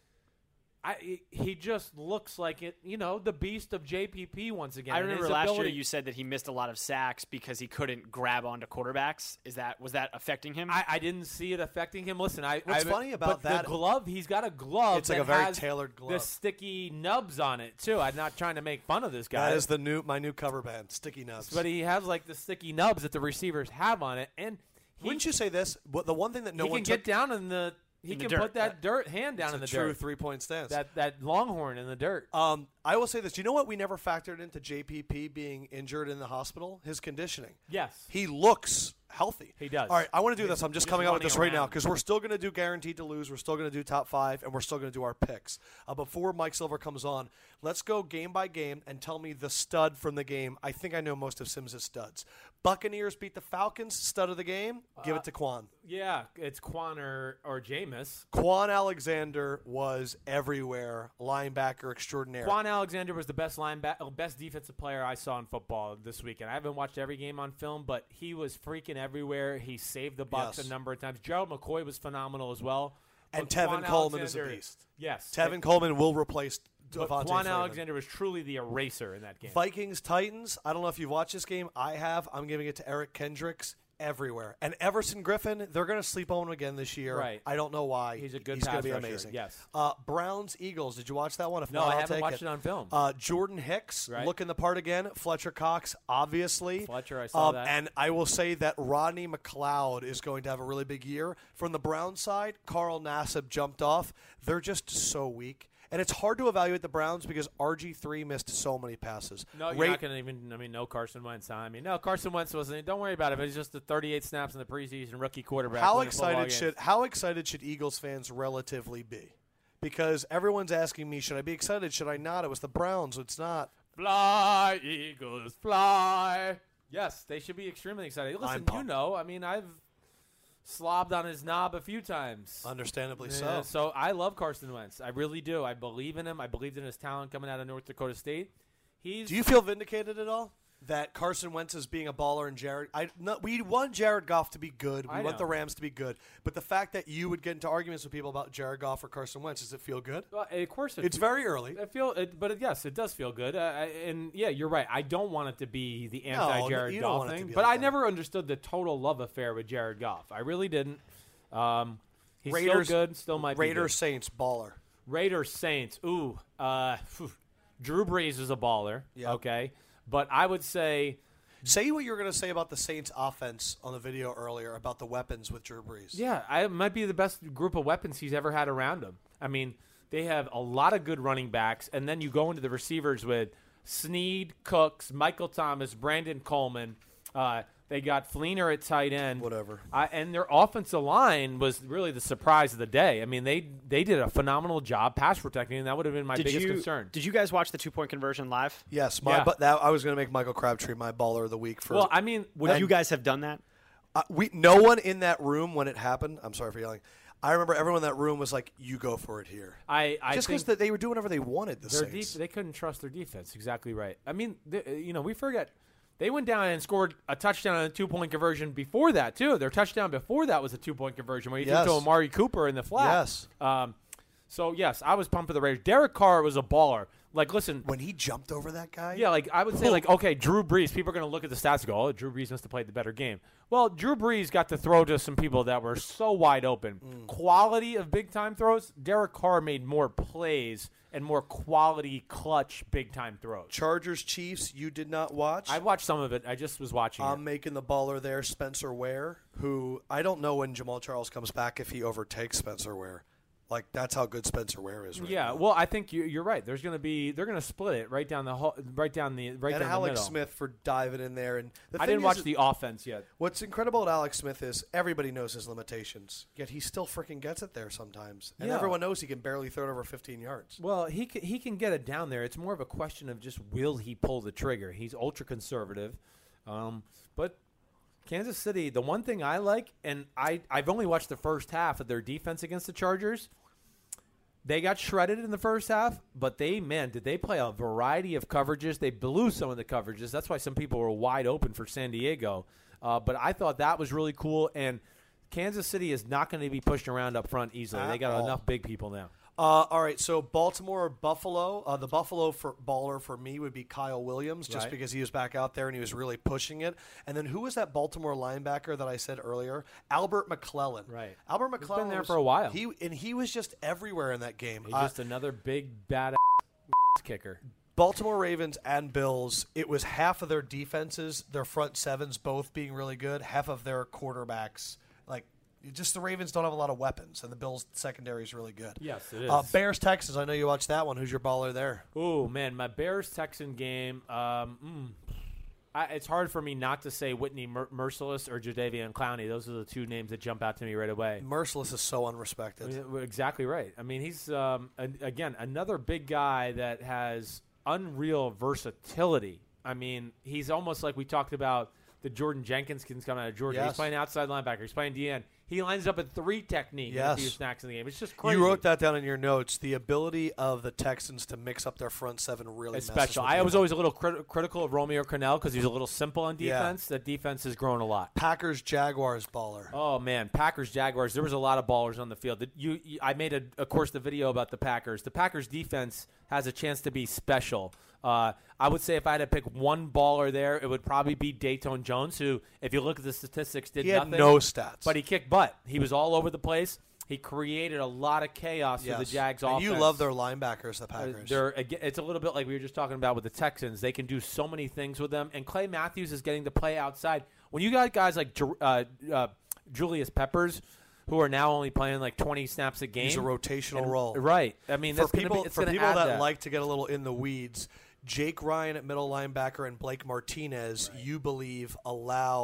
[SPEAKER 2] I he just looks like it. You know, the beast of J P P once again.
[SPEAKER 3] I
[SPEAKER 2] and
[SPEAKER 3] remember
[SPEAKER 2] his
[SPEAKER 3] last
[SPEAKER 2] ability-
[SPEAKER 3] year you said that he missed a lot of sacks because he couldn't grab onto quarterbacks. Is that was that affecting him?
[SPEAKER 2] I, I didn't see it affecting him. Listen, I.
[SPEAKER 1] What's
[SPEAKER 2] I,
[SPEAKER 1] funny about
[SPEAKER 2] but
[SPEAKER 1] that-
[SPEAKER 2] The glove, he's got a glove.
[SPEAKER 1] It's like
[SPEAKER 2] that
[SPEAKER 1] a very
[SPEAKER 2] has
[SPEAKER 1] tailored glove.
[SPEAKER 2] The sticky nubs on it too. I'm not trying to make fun of this guy.
[SPEAKER 1] That is the new my new cover band, Sticky Nubs.
[SPEAKER 2] but he has like the sticky nubs that the receivers have on it, and he,
[SPEAKER 1] Wouldn't you say this? What the one thing that no
[SPEAKER 2] he
[SPEAKER 1] one
[SPEAKER 2] can
[SPEAKER 1] took
[SPEAKER 2] get down in the. He
[SPEAKER 3] In the
[SPEAKER 2] can
[SPEAKER 3] dirt.
[SPEAKER 2] put that dirt hand down
[SPEAKER 1] it's
[SPEAKER 2] in
[SPEAKER 1] a
[SPEAKER 2] the
[SPEAKER 1] true
[SPEAKER 2] dirt.
[SPEAKER 1] three point stance.
[SPEAKER 2] That that longhorn in the dirt.
[SPEAKER 1] Um, I will say this. Do you know what we never factored into J P P being injured in the hospital? His conditioning.
[SPEAKER 2] Yes.
[SPEAKER 1] He looks healthy.
[SPEAKER 2] He does.
[SPEAKER 1] All right, I want to do this. I'm just
[SPEAKER 2] just
[SPEAKER 1] coming out with
[SPEAKER 2] running
[SPEAKER 1] this right now
[SPEAKER 2] around.
[SPEAKER 1] because we're still going to do guaranteed to lose. We're still going to do top five, and we're still going to do our picks. Uh, before Mike Silver comes on, let's go game by game and tell me the stud from the game. I think I know most of Sims' studs. Buccaneers beat the Falcons. Stud of the game. Give it to Quan.
[SPEAKER 2] Yeah, it's Quan or, or Jameis.
[SPEAKER 1] Quan Alexander was everywhere. Linebacker extraordinaire.
[SPEAKER 2] Quan Alexander was the best linebacker, best defensive player I saw in football this weekend. I haven't watched every game on film, but he was freaking everywhere. He saved the Bucs
[SPEAKER 1] Yes.
[SPEAKER 2] a number of times. Gerald McCoy was phenomenal as well.
[SPEAKER 1] And
[SPEAKER 2] But
[SPEAKER 1] Tevin
[SPEAKER 2] Quan
[SPEAKER 1] Coleman is a
[SPEAKER 2] Alexander-
[SPEAKER 1] beast.
[SPEAKER 2] Yes,
[SPEAKER 1] Tevin Coleman will replace
[SPEAKER 2] But
[SPEAKER 1] Devontae
[SPEAKER 2] Quan
[SPEAKER 1] Freeman.
[SPEAKER 2] Alexander was truly the eraser in that game.
[SPEAKER 1] Vikings Titans. I don't know if you've watched this game. I have. I'm giving it to Eric Kendricks everywhere. And Everson Griffin, they're going to sleep on him again this year.
[SPEAKER 2] Right.
[SPEAKER 1] I don't know why.
[SPEAKER 2] He's a good
[SPEAKER 1] He's
[SPEAKER 2] pass
[SPEAKER 1] gonna be
[SPEAKER 2] rusher,
[SPEAKER 1] amazing.
[SPEAKER 2] yes.
[SPEAKER 1] Uh, Browns Eagles. Did you watch that one? If
[SPEAKER 2] No,
[SPEAKER 1] not,
[SPEAKER 2] I
[SPEAKER 1] I'll
[SPEAKER 2] haven't
[SPEAKER 1] take
[SPEAKER 2] watched
[SPEAKER 1] it.
[SPEAKER 2] it on film.
[SPEAKER 1] Uh, Jordan Hicks
[SPEAKER 2] Right.
[SPEAKER 1] looking the part again. Fletcher Cox, obviously.
[SPEAKER 2] Fletcher, I saw
[SPEAKER 1] Um,
[SPEAKER 2] that.
[SPEAKER 1] And I will say that Rodney McLeod is going to have a really big year. From the Browns side, Carl Nassib jumped off. They're just so weak. And it's hard to evaluate the Browns because R G three missed so many passes.
[SPEAKER 2] No, you're
[SPEAKER 1] Ray-
[SPEAKER 2] not going to even. I mean, no Carson Wentz. Huh? I mean, no Carson Wentz wasn't. Don't worry about it. It was just the thirty-eight snaps in the preseason rookie quarterback.
[SPEAKER 1] How
[SPEAKER 2] winning football
[SPEAKER 1] excited
[SPEAKER 2] games.
[SPEAKER 1] should how excited should Eagles fans relatively be? because everyone's asking me, should I be excited? Should I not? It was the Browns. It's not.
[SPEAKER 2] Fly, Eagles, fly. Yes, they should be extremely excited. Listen,
[SPEAKER 1] I'm
[SPEAKER 2] you
[SPEAKER 1] pumped.
[SPEAKER 2] know, I mean, I've slobbed on his knob a few times.
[SPEAKER 1] Understandably
[SPEAKER 2] Yeah,
[SPEAKER 1] so.
[SPEAKER 2] so I love Carson Wentz. I really do. I believe in him. I believed in his talent coming out of North Dakota State. He's
[SPEAKER 1] Do you feel vindicated at all that Carson Wentz is being a baller and Jared? I no, we want Jared Goff to be good. We
[SPEAKER 2] I
[SPEAKER 1] want
[SPEAKER 2] know.
[SPEAKER 1] the Rams to be good. But the fact that you would get into arguments with people about Jared Goff or Carson Wentz, does it feel good?
[SPEAKER 2] Well, of course, it
[SPEAKER 1] It's very early.
[SPEAKER 2] I feel, it, but it, yes, it does feel good. Uh, I- and yeah, you're right. I don't want it to be the
[SPEAKER 1] No,
[SPEAKER 2] anti-Jared
[SPEAKER 1] you don't
[SPEAKER 2] Goff
[SPEAKER 1] want it to
[SPEAKER 2] thing,
[SPEAKER 1] be
[SPEAKER 2] but
[SPEAKER 1] like
[SPEAKER 2] I
[SPEAKER 1] that.
[SPEAKER 2] never understood the total love affair with Jared Goff. I really didn't. Um, he's
[SPEAKER 1] Raiders,
[SPEAKER 2] still good. Still might
[SPEAKER 1] Raiders
[SPEAKER 2] be
[SPEAKER 1] Saints baller.
[SPEAKER 2] good. Raiders Saints. Ooh, uh, phew. Drew Brees is a baller.
[SPEAKER 1] Yeah.
[SPEAKER 2] Okay, but I would say.
[SPEAKER 1] Say what you were going to say about the Saints offense on the video earlier about the weapons with Drew Brees.
[SPEAKER 2] Yeah, I, it might be the best group of weapons he's ever had around him. I mean, they have a lot of good running backs, and then you go into the receivers with Snead, Cooks, Michael Thomas, Brandon Coleman. Uh, they got Fleener at tight end.
[SPEAKER 1] Whatever.
[SPEAKER 2] I, and their offensive line was really the surprise of the day. I mean, they they did a phenomenal job pass protecting, and that would have been my
[SPEAKER 3] Did
[SPEAKER 2] biggest
[SPEAKER 3] you
[SPEAKER 2] concern.
[SPEAKER 3] did you guys watch the two point conversion live?
[SPEAKER 1] Yes, my
[SPEAKER 2] Yeah.
[SPEAKER 1] but that I was going to make Michael Crabtree my baller of the week for.
[SPEAKER 2] Well, I mean,
[SPEAKER 3] Would you guys have done that?
[SPEAKER 1] Uh, we no one in that room when it happened. I'm sorry for yelling. I remember everyone in that room was like, "You go for it here,"
[SPEAKER 2] I, I
[SPEAKER 1] just because
[SPEAKER 2] think
[SPEAKER 1] they were doing whatever they wanted. The
[SPEAKER 2] their
[SPEAKER 1] Saints.
[SPEAKER 2] def- they couldn't trust their defense. Exactly right. I mean, they, you know, we forget they went down and scored a touchdown on a two-point conversion before that too. Their touchdown before that was a two-point conversion where he
[SPEAKER 1] Yes.
[SPEAKER 2] threw to Amari Cooper in the flat.
[SPEAKER 1] Yes.
[SPEAKER 2] Um, so yes, I was pumped for the Raiders. Derek Carr was a baller. Like, listen,
[SPEAKER 1] when he jumped over that guy.
[SPEAKER 2] yeah, like I would say, like okay, Drew Brees. People are going to look at the stats and go, "Oh, Drew Brees must have played the better game." Well, Drew Brees got to throw to some people that were so wide open.
[SPEAKER 1] Mm.
[SPEAKER 2] Quality of big time throws. Derek Carr made more plays and more quality, clutch, big time throws.
[SPEAKER 1] Chargers Chiefs. You did not watch.
[SPEAKER 2] I watched some of it. I just was watching
[SPEAKER 1] I'm
[SPEAKER 2] it.
[SPEAKER 1] making the baller there, Spencer Ware, who I don't know when Jamal Charles comes back if he overtakes Spencer Ware. Like that's how good Spencer Ware is. Right
[SPEAKER 2] Yeah,
[SPEAKER 1] now.
[SPEAKER 2] well, I think you, you're right. There's going to be they're going to split it right down the ho- right down the right
[SPEAKER 1] and
[SPEAKER 2] down
[SPEAKER 1] Alex
[SPEAKER 2] the middle.
[SPEAKER 1] Smith for diving in there. And the
[SPEAKER 2] I
[SPEAKER 1] thing
[SPEAKER 2] didn't
[SPEAKER 1] is,
[SPEAKER 2] watch the offense yet.
[SPEAKER 1] What's incredible at Alex Smith is everybody knows his limitations, yet he still freaking gets it there sometimes. And
[SPEAKER 2] Yeah.
[SPEAKER 1] everyone knows he can barely throw it over fifteen yards.
[SPEAKER 2] Well, he can, he can get it down there. It's more of a question of just will he pull the trigger. He's ultra conservative, um, but Kansas City. The one thing I like, and I I've only watched the first half of their defense against the Chargers. They got shredded in the first half, but they, man, did they play a variety of coverages. They blew some of the coverages. That's why some people were wide open for San Diego. Uh, but I thought that was really cool. And Kansas City is not going to be pushed around up front easily.
[SPEAKER 1] At
[SPEAKER 2] They got
[SPEAKER 1] all.
[SPEAKER 2] enough big people now.
[SPEAKER 1] Uh, all right, so Baltimore or Buffalo. Uh, the Buffalo for baller for me would be Kyle Williams, just
[SPEAKER 2] Right.
[SPEAKER 1] because he was back out there and he was really pushing it. And then who was that Baltimore linebacker that I said earlier? Albert McClellan.
[SPEAKER 2] Right.
[SPEAKER 1] Albert
[SPEAKER 2] He's been
[SPEAKER 1] McClellan
[SPEAKER 2] there
[SPEAKER 1] was-
[SPEAKER 2] for a while.
[SPEAKER 1] He and he was just everywhere in that game.
[SPEAKER 2] He's
[SPEAKER 1] Uh,
[SPEAKER 2] just another big, bad kicker.
[SPEAKER 1] Baltimore Ravens and Bills, it was half of their defenses, their front sevens both being really good, half of their quarterbacks. Like, just the Ravens don't have a lot of weapons, and the Bills' secondary is really good.
[SPEAKER 2] Yes, it is.
[SPEAKER 1] Uh, Bears Texans, I know you watched that one. Who's your baller there?
[SPEAKER 2] Oh, man, my Bears-Texan game, um, mm, I, it's hard for me not to say Whitney Mer- Merciless or Jadeveon Clowney. Those are the two names that jump out to me right away.
[SPEAKER 1] Merciless is so unrespected.
[SPEAKER 2] Yeah, exactly right. I mean, he's, um, an, again, another big guy that has unreal versatility. I mean, he's almost like we talked about the Jordan Jenkins kids coming out of Georgia.
[SPEAKER 1] Yes.
[SPEAKER 2] He's playing outside linebacker. He's playing D N. He lines up at three technique
[SPEAKER 1] Yes.
[SPEAKER 2] with a few snacks in the game. It's just crazy.
[SPEAKER 1] You wrote that down in your notes. The ability of the Texans to mix up their front seven really
[SPEAKER 2] It's
[SPEAKER 1] messes
[SPEAKER 2] special.
[SPEAKER 1] with
[SPEAKER 2] I
[SPEAKER 1] you.
[SPEAKER 2] was always a little crit- critical of Romeo Cornell because he's a little simple on
[SPEAKER 1] Yeah.
[SPEAKER 2] defense. That defense has grown a lot.
[SPEAKER 1] Packers Jaguars baller.
[SPEAKER 2] Oh man, Packers Jaguars. There was a lot of ballers on the field. The- You, you, I made a, of course, the video about the Packers. The Packers defense has a chance to be special. Uh, I would say if I had to pick one baller there, it would probably be Dayton Jones, who, if you look at the statistics, did
[SPEAKER 1] He had
[SPEAKER 2] nothing.
[SPEAKER 1] no stats.
[SPEAKER 2] But he kicked butt. He was all over the place. He created a lot of chaos
[SPEAKER 1] yes.
[SPEAKER 2] for the Jags
[SPEAKER 1] and
[SPEAKER 2] offense.
[SPEAKER 1] you love their linebackers, the
[SPEAKER 2] Uh,
[SPEAKER 1] Packers.
[SPEAKER 2] They're again, it's a little bit like we were just talking about with the Texans. They can do so many things with them, and Clay Matthews is getting to play outside. When you got guys like Ju- uh, uh, Julius Peppers, who are now only playing like twenty snaps a game,
[SPEAKER 1] He's a rotational
[SPEAKER 2] and-
[SPEAKER 1] role.
[SPEAKER 2] right? I mean,
[SPEAKER 1] For
[SPEAKER 2] that's gonna
[SPEAKER 1] people,
[SPEAKER 2] be, it's
[SPEAKER 1] for
[SPEAKER 2] gonna
[SPEAKER 1] people
[SPEAKER 2] add
[SPEAKER 1] that,
[SPEAKER 2] that
[SPEAKER 1] like to get a little in the weeds, Jake Ryan at middle linebacker and Blake Martinez, you believe, allow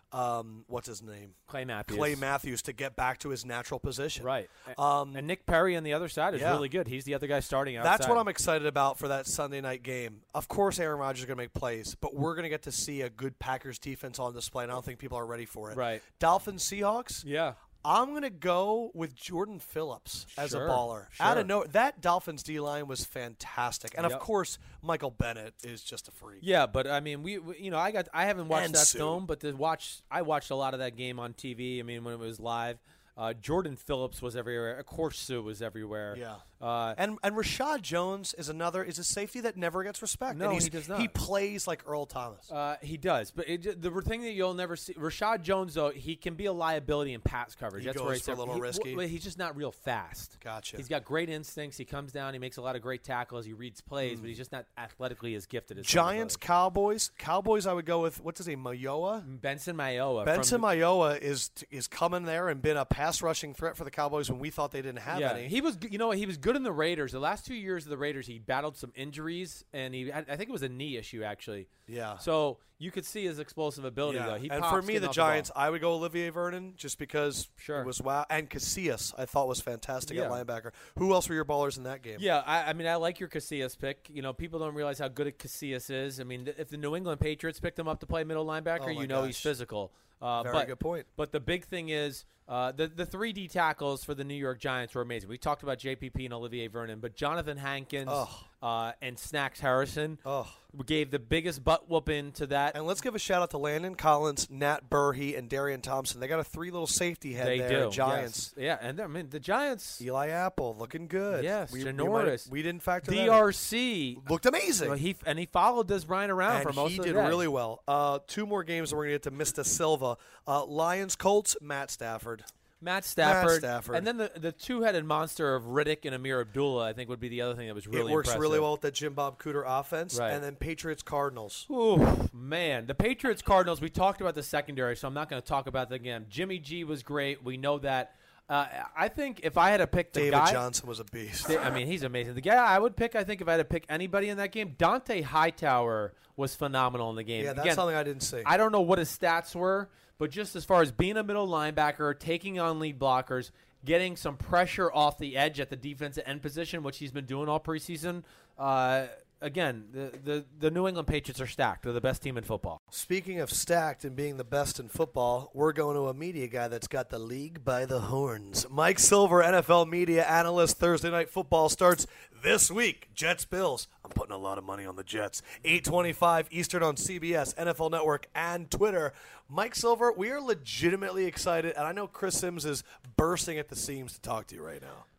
[SPEAKER 1] um, what's his name?
[SPEAKER 2] Clay Matthews.
[SPEAKER 1] Clay Matthews to get back to his natural position.
[SPEAKER 2] Right.
[SPEAKER 1] Um,
[SPEAKER 2] and Nick Perry on the other side is
[SPEAKER 1] yeah.
[SPEAKER 2] really good. He's the other guy starting outside.
[SPEAKER 1] That's what I'm excited about for that Sunday night game. Of course, Aaron Rodgers is going to make plays, but we're going to get to see a good Packers defense on display, and I don't think people are ready for it.
[SPEAKER 2] Right.
[SPEAKER 1] Dolphins, Seahawks?
[SPEAKER 2] Yeah.
[SPEAKER 1] I'm going to go with Jordan Phillips as
[SPEAKER 2] Sure,
[SPEAKER 1] a baller.
[SPEAKER 2] sure.
[SPEAKER 1] Out of no, that Dolphins D-line was fantastic. And,
[SPEAKER 2] Yep.
[SPEAKER 1] of course, Michael Bennett is just a freak.
[SPEAKER 2] Yeah, but I mean, we, we you know, I got I haven't watched
[SPEAKER 1] And
[SPEAKER 2] that
[SPEAKER 1] Sue.
[SPEAKER 2] film, but to watch, I watched a lot of that game on T V. I mean, when it was live, uh, Jordan Phillips was everywhere. Of course, Sue was everywhere.
[SPEAKER 1] Yeah.
[SPEAKER 2] Uh,
[SPEAKER 1] And and Rashad Jones is another is a safety that never gets respect.
[SPEAKER 2] No,
[SPEAKER 1] and he's,
[SPEAKER 2] he does not.
[SPEAKER 1] He plays like Earl Thomas.
[SPEAKER 2] Uh, he does, but it, the thing that you'll never see, Rashad Jones, though, he can be a liability in pass coverage.
[SPEAKER 1] He
[SPEAKER 2] That's
[SPEAKER 1] goes
[SPEAKER 2] where he's
[SPEAKER 1] for a little
[SPEAKER 2] he,
[SPEAKER 1] risky.
[SPEAKER 2] well, he's just not real fast.
[SPEAKER 1] Gotcha.
[SPEAKER 2] He's got great instincts. He comes down. He makes a lot of great tackles. He reads plays,
[SPEAKER 1] Mm.
[SPEAKER 2] but he's just not athletically as gifted as some of the
[SPEAKER 1] Giants,
[SPEAKER 2] others.
[SPEAKER 1] Cowboys. Cowboys, I would go with, what's his name, Mayoa?
[SPEAKER 2] Benson Mayowa.
[SPEAKER 1] Benson
[SPEAKER 2] from,
[SPEAKER 1] Mayowa is is coming there and been a pass rushing threat for the Cowboys when we thought they didn't have
[SPEAKER 2] Yeah,
[SPEAKER 1] any.
[SPEAKER 2] he was. You know, what, he was good in the Raiders. The last two years of the Raiders, he battled some injuries, and he had, I think it was a knee issue actually.
[SPEAKER 1] Yeah.
[SPEAKER 2] So you could see his explosive ability
[SPEAKER 1] Yeah.
[SPEAKER 2] though. He
[SPEAKER 1] and
[SPEAKER 2] pops
[SPEAKER 1] for me,
[SPEAKER 2] getting
[SPEAKER 1] the
[SPEAKER 2] off
[SPEAKER 1] Giants,
[SPEAKER 2] ball.
[SPEAKER 1] I would go Olivier Vernon just because
[SPEAKER 2] Sure.
[SPEAKER 1] it was wow. And Casillas, I thought was fantastic
[SPEAKER 2] Yeah.
[SPEAKER 1] at linebacker. Who else were your ballers in that game?
[SPEAKER 2] Yeah, I, I mean, I like your Casillas pick. You know, people don't realize how good Casillas is. I mean, th- if the New England Patriots picked him up to play middle linebacker,
[SPEAKER 1] Oh, my
[SPEAKER 2] you know he's
[SPEAKER 1] gosh.
[SPEAKER 2] physical. Uh,
[SPEAKER 1] Very
[SPEAKER 2] but,
[SPEAKER 1] good point.
[SPEAKER 2] But the big thing is uh, the the three D tackles for the New York Giants were amazing. We talked about J P P and Olivier Vernon, but Jonathan Hankins
[SPEAKER 1] Oh.
[SPEAKER 2] uh, and Snacks Harrison
[SPEAKER 1] Oh.
[SPEAKER 2] gave the biggest butt whooping to that.
[SPEAKER 1] And let's give a shout out to Landon Collins, Nat Burhey, and Darian Thompson. They got a three little safety head
[SPEAKER 2] They
[SPEAKER 1] there.
[SPEAKER 2] do.
[SPEAKER 1] Giants.
[SPEAKER 2] Yes. Yeah, and I mean, the Giants,
[SPEAKER 1] Eli Apple looking good.
[SPEAKER 2] Yes,
[SPEAKER 1] we, we,
[SPEAKER 2] Janoris.
[SPEAKER 1] might- we didn't factor that
[SPEAKER 2] D
[SPEAKER 1] in.
[SPEAKER 2] R C,
[SPEAKER 1] Looked amazing.
[SPEAKER 2] well, he and he followed Des Bryant around
[SPEAKER 1] and
[SPEAKER 2] for most
[SPEAKER 1] he
[SPEAKER 2] of the
[SPEAKER 1] did
[SPEAKER 2] day.
[SPEAKER 1] really well. Uh, two more games, and we're going to get to Mister Silva. Uh, Lions, Colts, Matt Stafford.
[SPEAKER 2] Matt Stafford,
[SPEAKER 1] Stafford.
[SPEAKER 2] and then the the two-headed monster of Riddick and Amir Abdullah, I think, would be the other thing that was really
[SPEAKER 1] it works
[SPEAKER 2] impressive.
[SPEAKER 1] really well with that Jim Bob Cooter offense.
[SPEAKER 2] Right.
[SPEAKER 1] And then Patriots, Cardinals.
[SPEAKER 2] Ooh, man, the Patriots Cardinals. We talked about the secondary, so I'm not going to talk about that again. Jimmy G was great. We know that. Uh, I think if I had to pick the
[SPEAKER 1] David
[SPEAKER 2] guy,
[SPEAKER 1] Johnson was a beast.
[SPEAKER 2] I mean, he's amazing. The guy I would pick, I think, if I had to pick anybody in that game, Dante Hightower was phenomenal in the game.
[SPEAKER 1] Yeah, that's
[SPEAKER 2] Again,
[SPEAKER 1] something I didn't see.
[SPEAKER 2] I don't know what his stats were, but just as far as being a middle linebacker, taking on lead blockers, getting some pressure off the edge at the defensive end position, which he's been doing all preseason. Uh, again, the, the the New England Patriots are stacked. They're the best team in football.
[SPEAKER 1] Speaking of stacked and being the best in football, we're going to a media guy that's got the league by the horns. Mike Silver, N F L media analyst. Thursday Night Football starts this week. Jets, Bills. I'm putting a lot of money on the Jets. eight twenty-five Eastern on C B S, N F L Network, and Twitter. Mike Silver, we are legitimately excited, and I know Chris Sims is bursting at the seams to talk to you right now.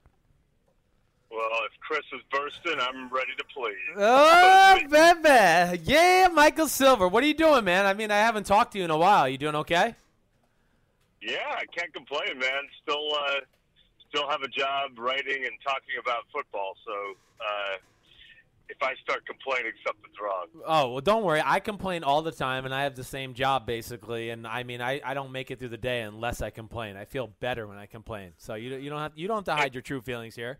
[SPEAKER 4] Well, if Chris is bursting, I'm ready to please.
[SPEAKER 2] Oh, baby. Yeah, Michael Silver. What are you doing, man? I mean, I haven't talked to you in a while. You doing okay?
[SPEAKER 4] Yeah, I can't complain, man. Still, uh, still have a job writing and talking about football. So, uh, if I start complaining, something's wrong.
[SPEAKER 2] Oh, well, don't worry. I complain all the time, and I have the same job, basically. And, I mean, I, I don't make it through the day unless I complain. I feel better when I complain. So you, you, don't have, you don't have to hide your true feelings here.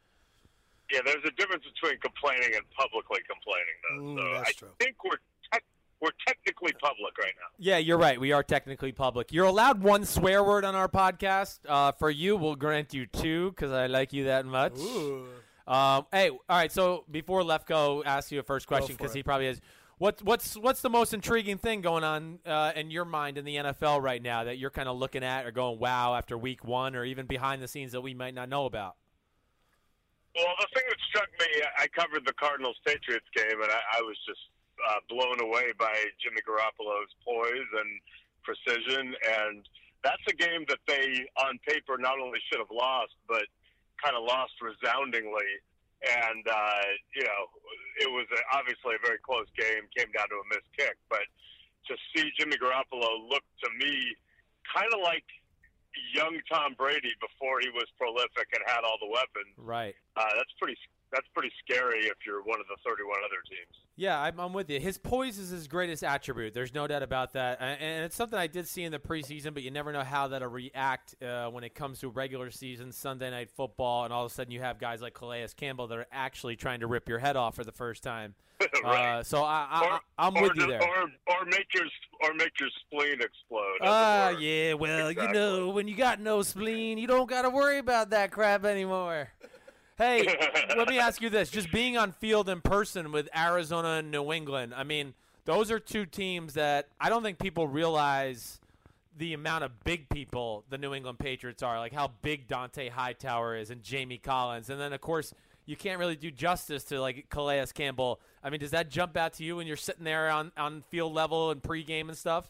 [SPEAKER 4] Yeah, there's a difference between complaining and publicly complaining, though.
[SPEAKER 1] Mm,
[SPEAKER 4] so
[SPEAKER 1] that's
[SPEAKER 4] I
[SPEAKER 1] true.
[SPEAKER 4] think we're tec- we're technically public right now.
[SPEAKER 2] Yeah, you're right. We are technically public. You're allowed one swear word on our podcast. Uh, for you, we'll grant you two because I like you that much.
[SPEAKER 1] Ooh.
[SPEAKER 2] Um, hey, all right. So before Lefko asks you a first question,
[SPEAKER 1] for
[SPEAKER 2] because
[SPEAKER 1] it.
[SPEAKER 2] he probably has, what, what's what's the most intriguing thing going on uh, in your mind in the N F L right now that you're kind of looking at or going, wow, after week one, or even behind the scenes that we might not know about?
[SPEAKER 4] Well, the thing that struck me, I covered the Cardinals-Patriots game, and I, I was just uh, blown away by Jimmy Garoppolo's poise and precision. And that's a game that they, on paper, not only should have lost, but kind of lost resoundingly. And, uh, you know, it was a, obviously a very close game, came down to a missed kick. But to see Jimmy Garoppolo look to me kind of like young Tom Brady before he was prolific and had all the weapons.
[SPEAKER 2] Right.
[SPEAKER 4] Uh, that's pretty that's pretty scary if you're one of the thirty-one other teams.
[SPEAKER 2] Yeah, I'm, I'm with you. His poise is his greatest attribute. There's no doubt about that. And, and it's something I did see in the preseason, but you never know how that'll react uh, when it comes to regular season, Sunday night football, and all of a sudden you have guys like Calais Campbell that are actually trying to rip your head off for the first time.
[SPEAKER 4] Right.
[SPEAKER 2] Uh, so I, I,
[SPEAKER 4] or,
[SPEAKER 2] I'm
[SPEAKER 4] or
[SPEAKER 2] with you
[SPEAKER 4] do,
[SPEAKER 2] there.
[SPEAKER 4] Or, or make your or make your spleen explode.
[SPEAKER 2] Ah, uh,
[SPEAKER 4] as it were.
[SPEAKER 2] yeah. Well,
[SPEAKER 4] Exactly.
[SPEAKER 2] you know, when you got no spleen, you don't got to worry about that crap anymore. Hey, let me ask you this. Just being on field in person with Arizona and New England, I mean, those are two teams that I don't think people realize the amount of big people the New England Patriots are, like how big Dante Hightower is and Jamie Collins. And then, of course, you can't really do justice to, like, Calais Campbell. I mean, does that jump out to you when you're sitting there on, on field level and pregame and stuff?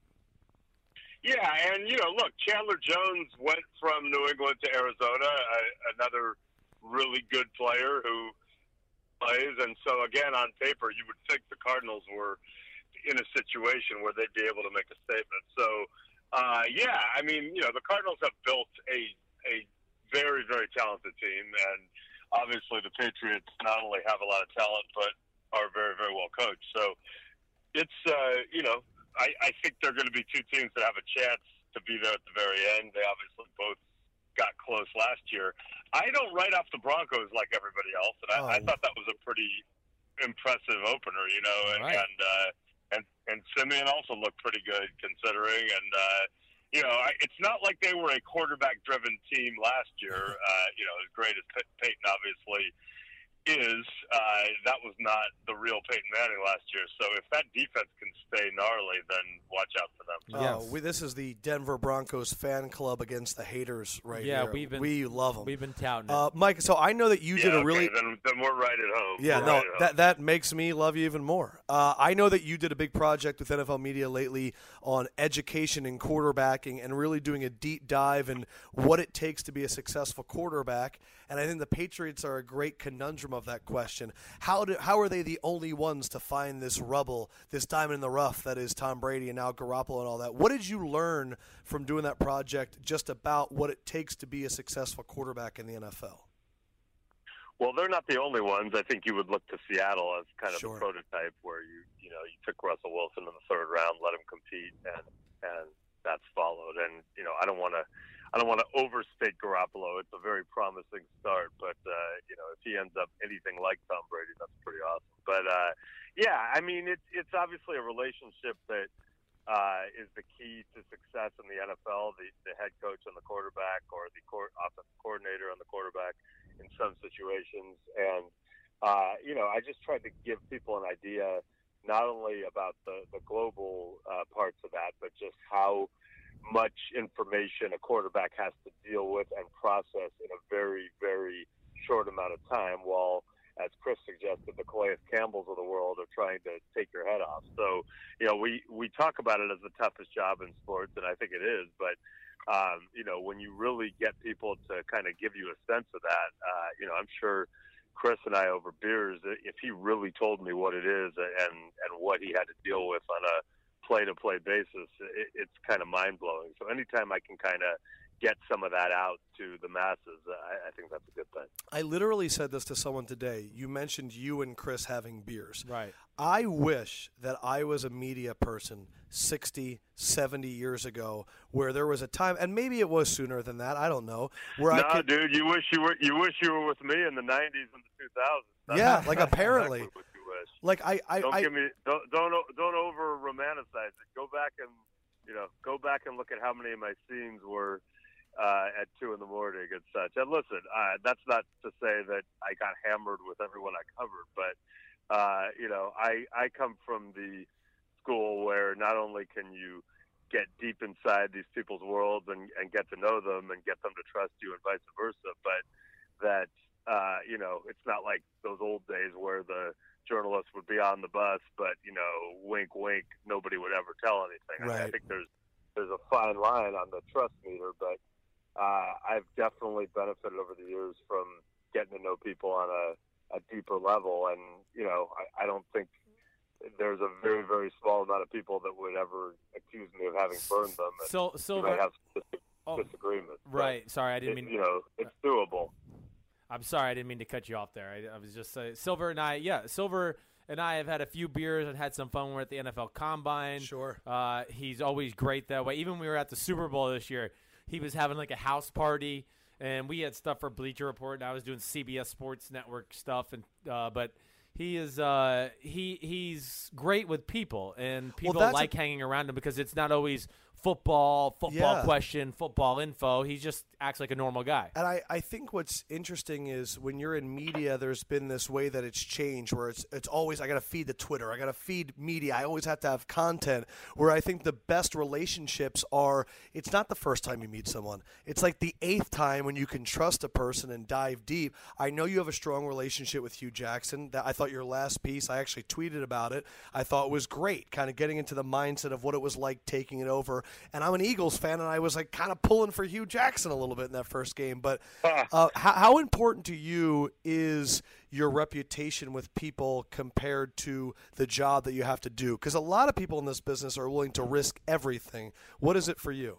[SPEAKER 4] Yeah, and, you know, look, Chandler Jones went from New England to Arizona, uh, another – really good player who plays, and so again on paper you would think the Cardinals were in a situation where they'd be able to make a statement. So uh, yeah, I mean, you know, the Cardinals have built a a very, very talented team, and obviously the Patriots not only have a lot of talent but are very, very well coached. So it's uh, you know, I, I think they're going to be two teams that have a chance to be there at the very end. They obviously both got close last year. I don't write off the Broncos like everybody else, and I,
[SPEAKER 1] Oh.
[SPEAKER 4] I thought that was a pretty impressive opener, you know. And
[SPEAKER 2] Right.
[SPEAKER 4] and, uh, and and Simeon also looked pretty good considering. And uh, you know, I, it's not like they were a quarterback-driven team last year. Uh, you know, as great as Pey- Peyton obviously is, uh, that was not the real Peyton Manning last year. So if that defense can stay gnarly, then watch out for them.
[SPEAKER 2] Yes.
[SPEAKER 1] Oh, we, this is the Denver Broncos fan club against the haters right
[SPEAKER 2] Yeah,
[SPEAKER 1] here.
[SPEAKER 2] we've been-
[SPEAKER 1] we love them.
[SPEAKER 2] We've been touting it.
[SPEAKER 1] Uh, Mike, so I know that you
[SPEAKER 4] yeah,
[SPEAKER 1] did a
[SPEAKER 4] okay,
[SPEAKER 1] really
[SPEAKER 4] then, then we're right at home.
[SPEAKER 1] Yeah,
[SPEAKER 4] We're
[SPEAKER 1] no,
[SPEAKER 4] right at home.
[SPEAKER 1] that that makes me love you even more. Uh, I know that you did a big project with N F L Media lately on education and quarterbacking and really doing a deep dive in what it takes to be a successful quarterback. And I think the Patriots are a great conundrum of that question. How do how are they the only ones to find this rubble, this diamond in the rough that is Tom Brady and now Garoppolo and all that? What did you learn from doing that project just about what it takes to be a successful quarterback in the N F L?
[SPEAKER 4] Well, they're not the only ones. I think you would look to Seattle as kind of
[SPEAKER 1] Sure.
[SPEAKER 4] a prototype where you, you know, you took Russell Wilson in the third round, let him compete, and and that's followed. And you know, I don't want to, I don't want to overstate Garoppolo. It's a very promising start, but uh, you know, if he ends up anything like Tom Brady, that's pretty awesome. But uh, yeah, I mean, it's it's obviously a relationship that uh, is the key to success in the N F L. The the head coach and the quarterback, or the co- offensive coordinator and the quarterback in some situations. And, uh, you know, I just tried to give people an idea not only about the, the global uh, parts of that, but just how much information a quarterback has to deal with and process in a very, very short amount of time, while, as Chris suggested, the Calais Campbells of the world are trying to take your head off. So, you know, we, we talk about it as the toughest job in sports, and I think it is, but Um, you know, when you really get people to kind of give you a sense of that, uh, you know, I'm sure Chris and I over beers, if he really told me what it is and, and what he had to deal with on a play-to-play basis, it, it's kind of mind-blowing. So anytime I can kind of get some of that out to the masses, I, I think that's a good thing.
[SPEAKER 1] I literally said this to someone today. You mentioned you and Chris having beers.
[SPEAKER 2] Right.
[SPEAKER 1] I wish that I was a media person sixty, seventy years ago, where there was a time, and maybe it was sooner than that, I don't know, where
[SPEAKER 4] no,
[SPEAKER 1] I could,
[SPEAKER 4] dude, you wish you were you wish you were with me in the nineties and the two thousands. That's
[SPEAKER 1] Yeah, like apparently.
[SPEAKER 4] exactly what you wish.
[SPEAKER 1] like I, I,
[SPEAKER 4] Don't
[SPEAKER 1] I
[SPEAKER 4] give me don't don't don't over romanticize it. Go back and you know go back and look at how many of my scenes were uh, at two in the morning and such. And listen, uh, that's not to say that I got hammered with everyone I covered, but uh, you know I I come from the school where not only can you get deep inside these people's worlds and, and get to know them and get them to trust you and vice versa, but that uh, you know it's not like those old days where the journalists would be on the bus, but you know, wink, wink, nobody would ever tell anything. I, mean, I
[SPEAKER 1] Right.
[SPEAKER 4] think there's there's a fine line on the trust meter, but uh, I've definitely benefited over the years from getting to know people on a, a deeper level, and you know, I, I don't think there's a very, very small amount of people that would ever accuse me of having burned them. And
[SPEAKER 2] So
[SPEAKER 4] we
[SPEAKER 2] Silver.
[SPEAKER 4] might have dis-
[SPEAKER 2] Oh,
[SPEAKER 4] disagreements. but
[SPEAKER 2] right. Sorry, I didn't
[SPEAKER 4] it-
[SPEAKER 2] mean.
[SPEAKER 4] you know, it's doable.
[SPEAKER 2] I'm sorry, I didn't mean to cut you off there. I, I was just saying, Silver and I, yeah, Silver and I have had a few beers and had some fun. We're at the N F L Combine.
[SPEAKER 1] Sure.
[SPEAKER 2] Uh, he's always great that way. Even when we were at the Super Bowl this year, he was having like a house party, and we had stuff for Bleacher Report, and I was doing C B S Sports Network stuff. And uh, but he is uh, he he's great with people, and people
[SPEAKER 1] that's
[SPEAKER 2] like
[SPEAKER 1] a-
[SPEAKER 2] hanging around him because it's not always football, football
[SPEAKER 1] Yeah.
[SPEAKER 2] question, football info. He just acts like a normal guy.
[SPEAKER 1] And I, I think what's interesting is when you're in media, there's been this way that it's changed where it's it's always, I got to feed the Twitter. I got to feed media. I always have to have content, where I think the best relationships are, it's not the first time you meet someone. It's like the eighth time when you can trust a person and dive deep. I know you have a strong relationship with Hugh Jackson. That I thought your last piece, I actually tweeted about it. I thought it was great, kind of getting into the mindset of what it was like taking it over. And I'm an Eagles fan, and I was like kind of pulling for Hugh Jackson a little bit in that first game. But uh, how, how important to you is your reputation with people compared to the job that you have to do? Because a lot of people in this business are willing to risk everything. What is it for you?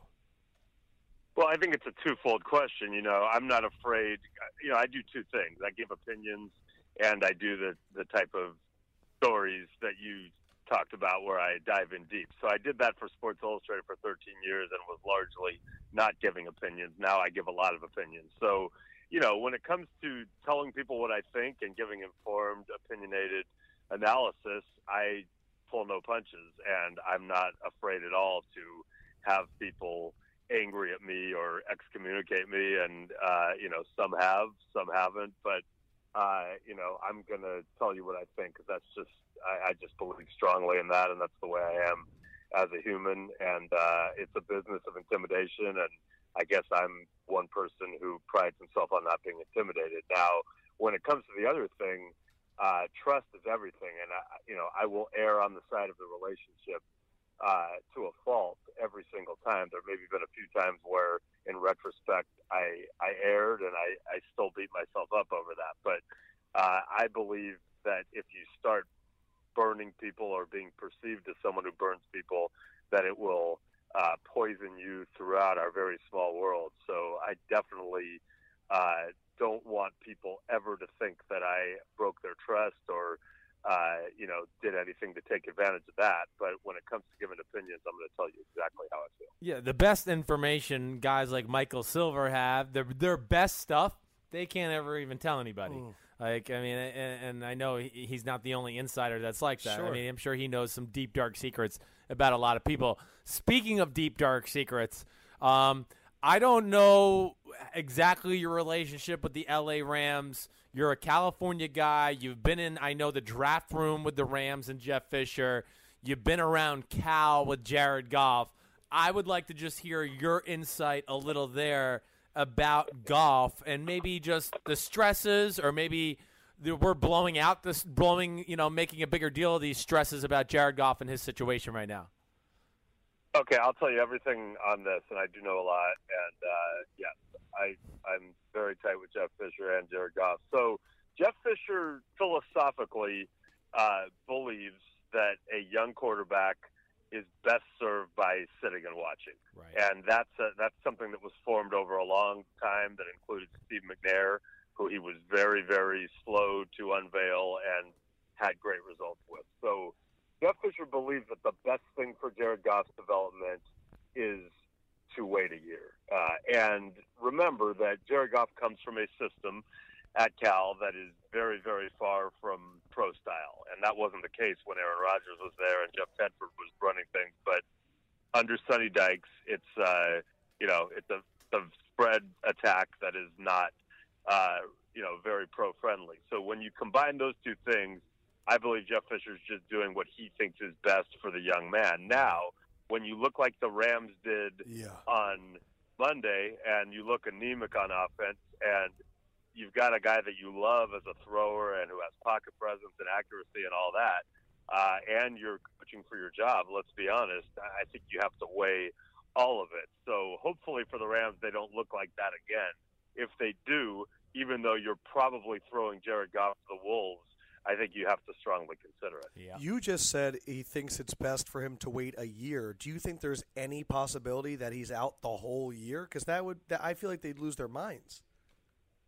[SPEAKER 4] Well, I think it's a twofold question. You know, I'm not afraid. You know, I do two things. I give opinions, and I do the, the type of stories that you talked about where I dive in deep. So I did that for Sports Illustrated for thirteen years and was largely not giving opinions. Now I give a lot of opinions. So, you know, when it comes to telling people what I think and giving informed, opinionated analysis, I pull no punches, and I'm not afraid at all to have people angry at me or excommunicate me. And, uh, you know, some have, some haven't, but, uh, you know, I'm going to tell you what I think, because that's just, I, I just believe strongly in that, and that's the way I am as a human. And uh, it's a business of intimidation, and I guess I'm one person who prides himself on not being intimidated. Now, when it comes to the other thing, uh, trust is everything, and I, you know, I will err on the side of the relationship uh, to a fault every single time. There maybe been a few times where, in retrospect, I I erred, and I, I still beat myself up over that. But uh, I believe that if you start burning people or being perceived as someone who burns people, that it will uh, poison you throughout our very small world. So I definitely uh, don't want people ever to think that I broke their trust or, uh, you know, did anything to take advantage of that. But when it comes to giving opinions, I'm going to tell you exactly how I feel.
[SPEAKER 2] Yeah, the best information guys like Michael Silver have, their their best stuff, they can't ever even tell anybody. Mm. Like, I mean, and, and I know he, he's not the only insider that's like that.
[SPEAKER 1] Sure.
[SPEAKER 2] I mean, I'm sure he knows some deep, dark secrets about a lot of people. Speaking of deep, dark secrets, um, I don't know exactly your relationship with the L A Rams. You're a California guy. You've been in, I know, the draft room with the Rams and Jeff Fisher. You've been around Cal with Jared Goff. I would like to just hear your insight a little there about Goff and maybe just the stresses, or maybe we're blowing out this, blowing, you know, making a bigger deal of these stresses about Jared Goff and his situation right now.
[SPEAKER 4] Okay, I'll tell you everything on this, and I do know a lot. And uh, yes, I, I'm very tight with Jeff Fisher and Jared Goff. So Jeff Fisher philosophically uh, believes that a young quarterback is best served by sitting and watching.
[SPEAKER 2] Right.
[SPEAKER 4] And that's a, that's something that was formed over a long time that included Steve McNair, who he was very, very slow to unveil and had great results with. So Jeff Fisher believes that the best thing for Jared Goff's development is to wait a year. Uh, and remember that Jared Goff comes from a system at Cal that is very, very far from pro style. And that wasn't the case when Aaron Rodgers was there and Jeff Tedford was running things. But under Sonny Dykes, it's, uh, you know, it's a, a spread attack that is not, uh, you know, very pro-friendly. So when you combine those two things, I believe Jeff Fisher's just doing what he thinks is best for the young man. Now, when you look like the Rams did
[SPEAKER 1] yeah.
[SPEAKER 4] on Monday and you look anemic on offense, and you've got a guy that you love as a thrower and who has pocket presence and accuracy and all that, uh, and you're coaching for your job, let's be honest, I think you have to weigh all of it. So hopefully for the Rams, they don't look like that again. If they do, even though you're probably throwing Jared Goff to the Wolves, I think you have to strongly consider it.
[SPEAKER 2] Yeah.
[SPEAKER 1] You just said he thinks it's best for him to wait a year. Do you think there's any possibility that he's out the whole year? Because that would, that, I feel like they'd lose their minds.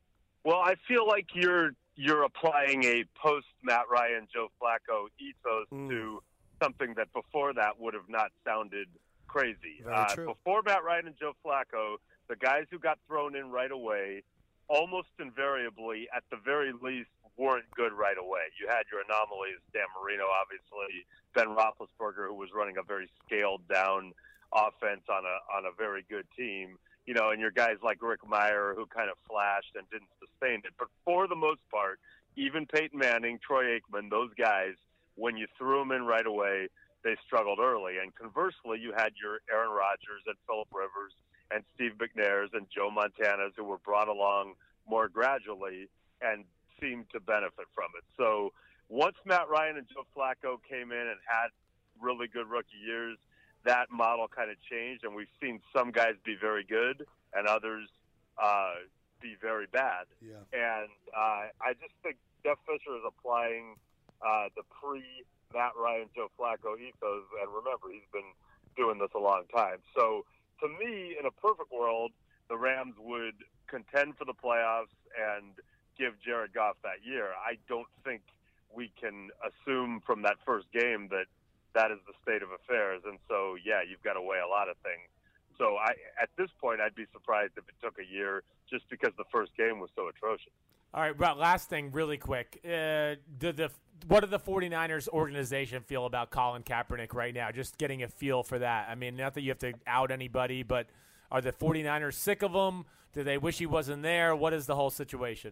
[SPEAKER 4] Well, I feel like you're you're applying a post Matt Ryan, Joe Flacco ethos
[SPEAKER 1] Mm.
[SPEAKER 4] to something that before that would have not sounded crazy.
[SPEAKER 1] Very
[SPEAKER 4] Uh,
[SPEAKER 1] true.
[SPEAKER 4] before Matt Ryan and Joe Flacco, the guys who got thrown in right away, almost invariably, at the very least, weren't good right away. You had your anomalies, Dan Marino, obviously, Ben Roethlisberger, who was running a very scaled down offense on a on a very good team. You know, and your guys like Rick Meyer, who kind of flashed and didn't sustain it. But for the most part, even Peyton Manning, Troy Aikman, those guys, when you threw them in right away, they struggled early. And conversely, you had your Aaron Rodgers and Phillip Rivers and Steve McNairs and Joe Montanas, who were brought along more gradually and seemed to benefit from it. So once Matt Ryan and Joe Flacco came in and had really good rookie years, that model kind of changed, and we've seen some guys be very good and others uh, be very bad.
[SPEAKER 1] Yeah.
[SPEAKER 4] And uh, I just think Jeff Fisher is applying uh, the pre-Matt Ryan, Joe Flacco ethos, and remember, he's been doing this a long time. So to me, in a perfect world, the Rams would contend for the playoffs and give Jared Goff that year. I don't think we can assume from that first game that that is the state of affairs. And so, yeah, you've got to weigh a lot of things. So I, at this point, I'd be surprised if it took a year just because the first game was so atrocious.
[SPEAKER 2] All right, Brett, last thing really quick. Uh, do the, what do the 49ers organization feel about Colin Kaepernick right now? Just getting a feel for that. I mean, not that you have to out anybody, but are the 49ers sick of him? Do they wish he wasn't there? What is the whole situation?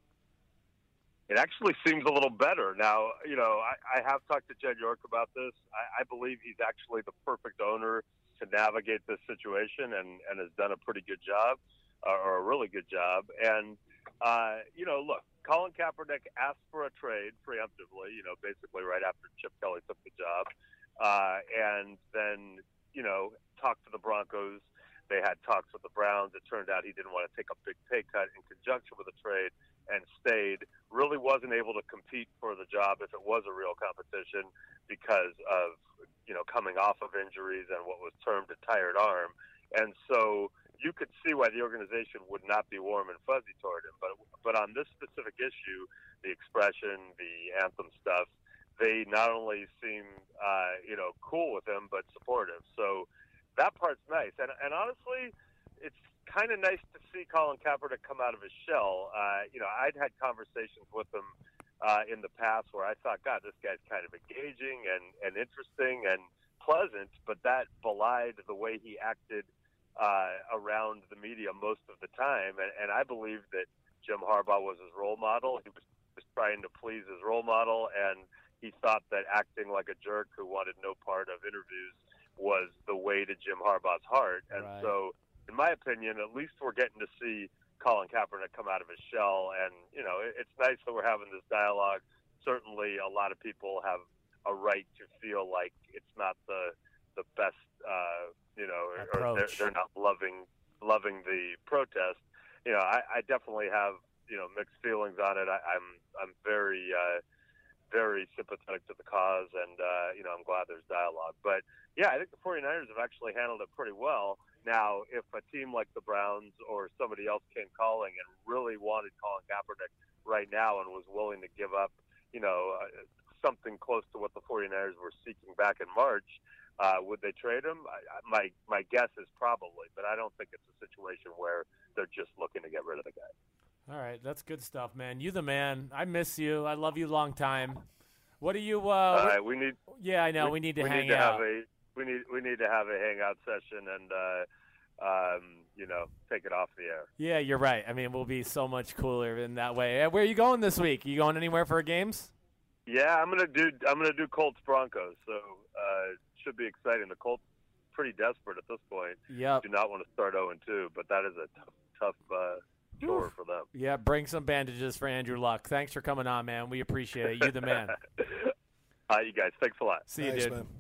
[SPEAKER 4] It actually seems a little better. Now, you know, I, I have talked to Jed York about this. I, I believe he's actually the perfect owner to navigate this situation and, and has done a pretty good job, uh, or a really good job. And, uh, you know, look, Colin Kaepernick asked for a trade preemptively, you know, basically right after Chip Kelly took the job, uh, and then, you know, talked to the Broncos. They had talks with the Browns. It turned out he didn't want to take a big pay cut in conjunction with the trade and stayed. Really wasn't able to compete for the job if it was a real competition because of, you know, coming off of injuries and what was termed a tired arm. And so you could see why the organization would not be warm and fuzzy toward him. But but on this specific issue, the expression, the anthem stuff, they not only seem, uh, you know, cool with him, but supportive. So that part's nice. And, and honestly, it's kind of nice to see Colin Kaepernick come out of his shell. Uh, you know, I'd had conversations with him uh, in the past where I thought, God, this guy's kind of engaging and, and interesting and pleasant, but that belied the way he acted uh, around the media most of the time. And, and I believe that Jim Harbaugh was his role model. He was, was trying to please his role model, and he thought that acting like a jerk who wanted no part of interviews was the way to Jim Harbaugh's heart. And
[SPEAKER 2] Right.
[SPEAKER 4] so, in my opinion, at least we're getting to see Colin Kaepernick come out of his shell. And, you know, it, it's nice that we're having this dialogue. Certainly a lot of people have a right to feel like it's not the the best, uh, you know, or they're,
[SPEAKER 2] Approach.
[SPEAKER 4] they're not loving loving the protest. You know, I, I definitely have, you know, mixed feelings on it. I, I'm I'm very, uh, very sympathetic to the cause, and, uh, you know, I'm glad there's dialogue. But, yeah, I think the 49ers have actually handled it pretty well. Now, if a team like the Browns or somebody else came calling and really wanted Colin Kaepernick right now and was willing to give up, you know, uh, something close to what the 49ers were seeking back in March, uh, would they trade him? I, I, my my guess is probably, but I don't think it's a situation where they're just looking to get rid of the guy.
[SPEAKER 2] All right, that's good stuff, man. You the man. I miss you. I love you long time. What do you? Uh,
[SPEAKER 4] All
[SPEAKER 2] what-
[SPEAKER 4] right, we need.
[SPEAKER 2] yeah, I know. We, need to
[SPEAKER 4] we
[SPEAKER 2] hang
[SPEAKER 4] need to
[SPEAKER 2] out.
[SPEAKER 4] have a we need we need to have a hangout session and uh, um, you know, take it off the air.
[SPEAKER 2] Yeah, you're right. I mean, we'll be so much cooler in that way. Uh, Where are you going this week? You going anywhere for games?
[SPEAKER 4] Yeah, I'm gonna do I'm gonna do Colts Broncos. So uh, should be exciting. The Colts pretty desperate at this point.
[SPEAKER 2] Yep.
[SPEAKER 4] Do not want to start oh and two, but that is a tough tough uh, chore for them.
[SPEAKER 2] Yeah, bring some bandages for Andrew Luck. Thanks for coming on, man. We appreciate it. You the man.
[SPEAKER 4] All right, you guys. Thanks a lot.
[SPEAKER 2] See
[SPEAKER 1] Thanks,
[SPEAKER 2] you, dude.
[SPEAKER 1] man.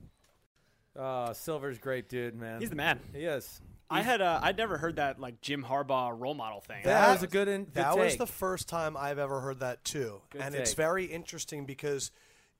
[SPEAKER 2] Oh, Silver's great, dude, man.
[SPEAKER 3] He's the man.
[SPEAKER 2] He is.
[SPEAKER 3] I had uh, I'd never heard that like Jim Harbaugh role model thing.
[SPEAKER 2] That was a good, in, good
[SPEAKER 1] That
[SPEAKER 2] take.
[SPEAKER 1] was the first time I've ever heard that too.
[SPEAKER 2] Good
[SPEAKER 1] and it's
[SPEAKER 2] take.
[SPEAKER 1] very interesting because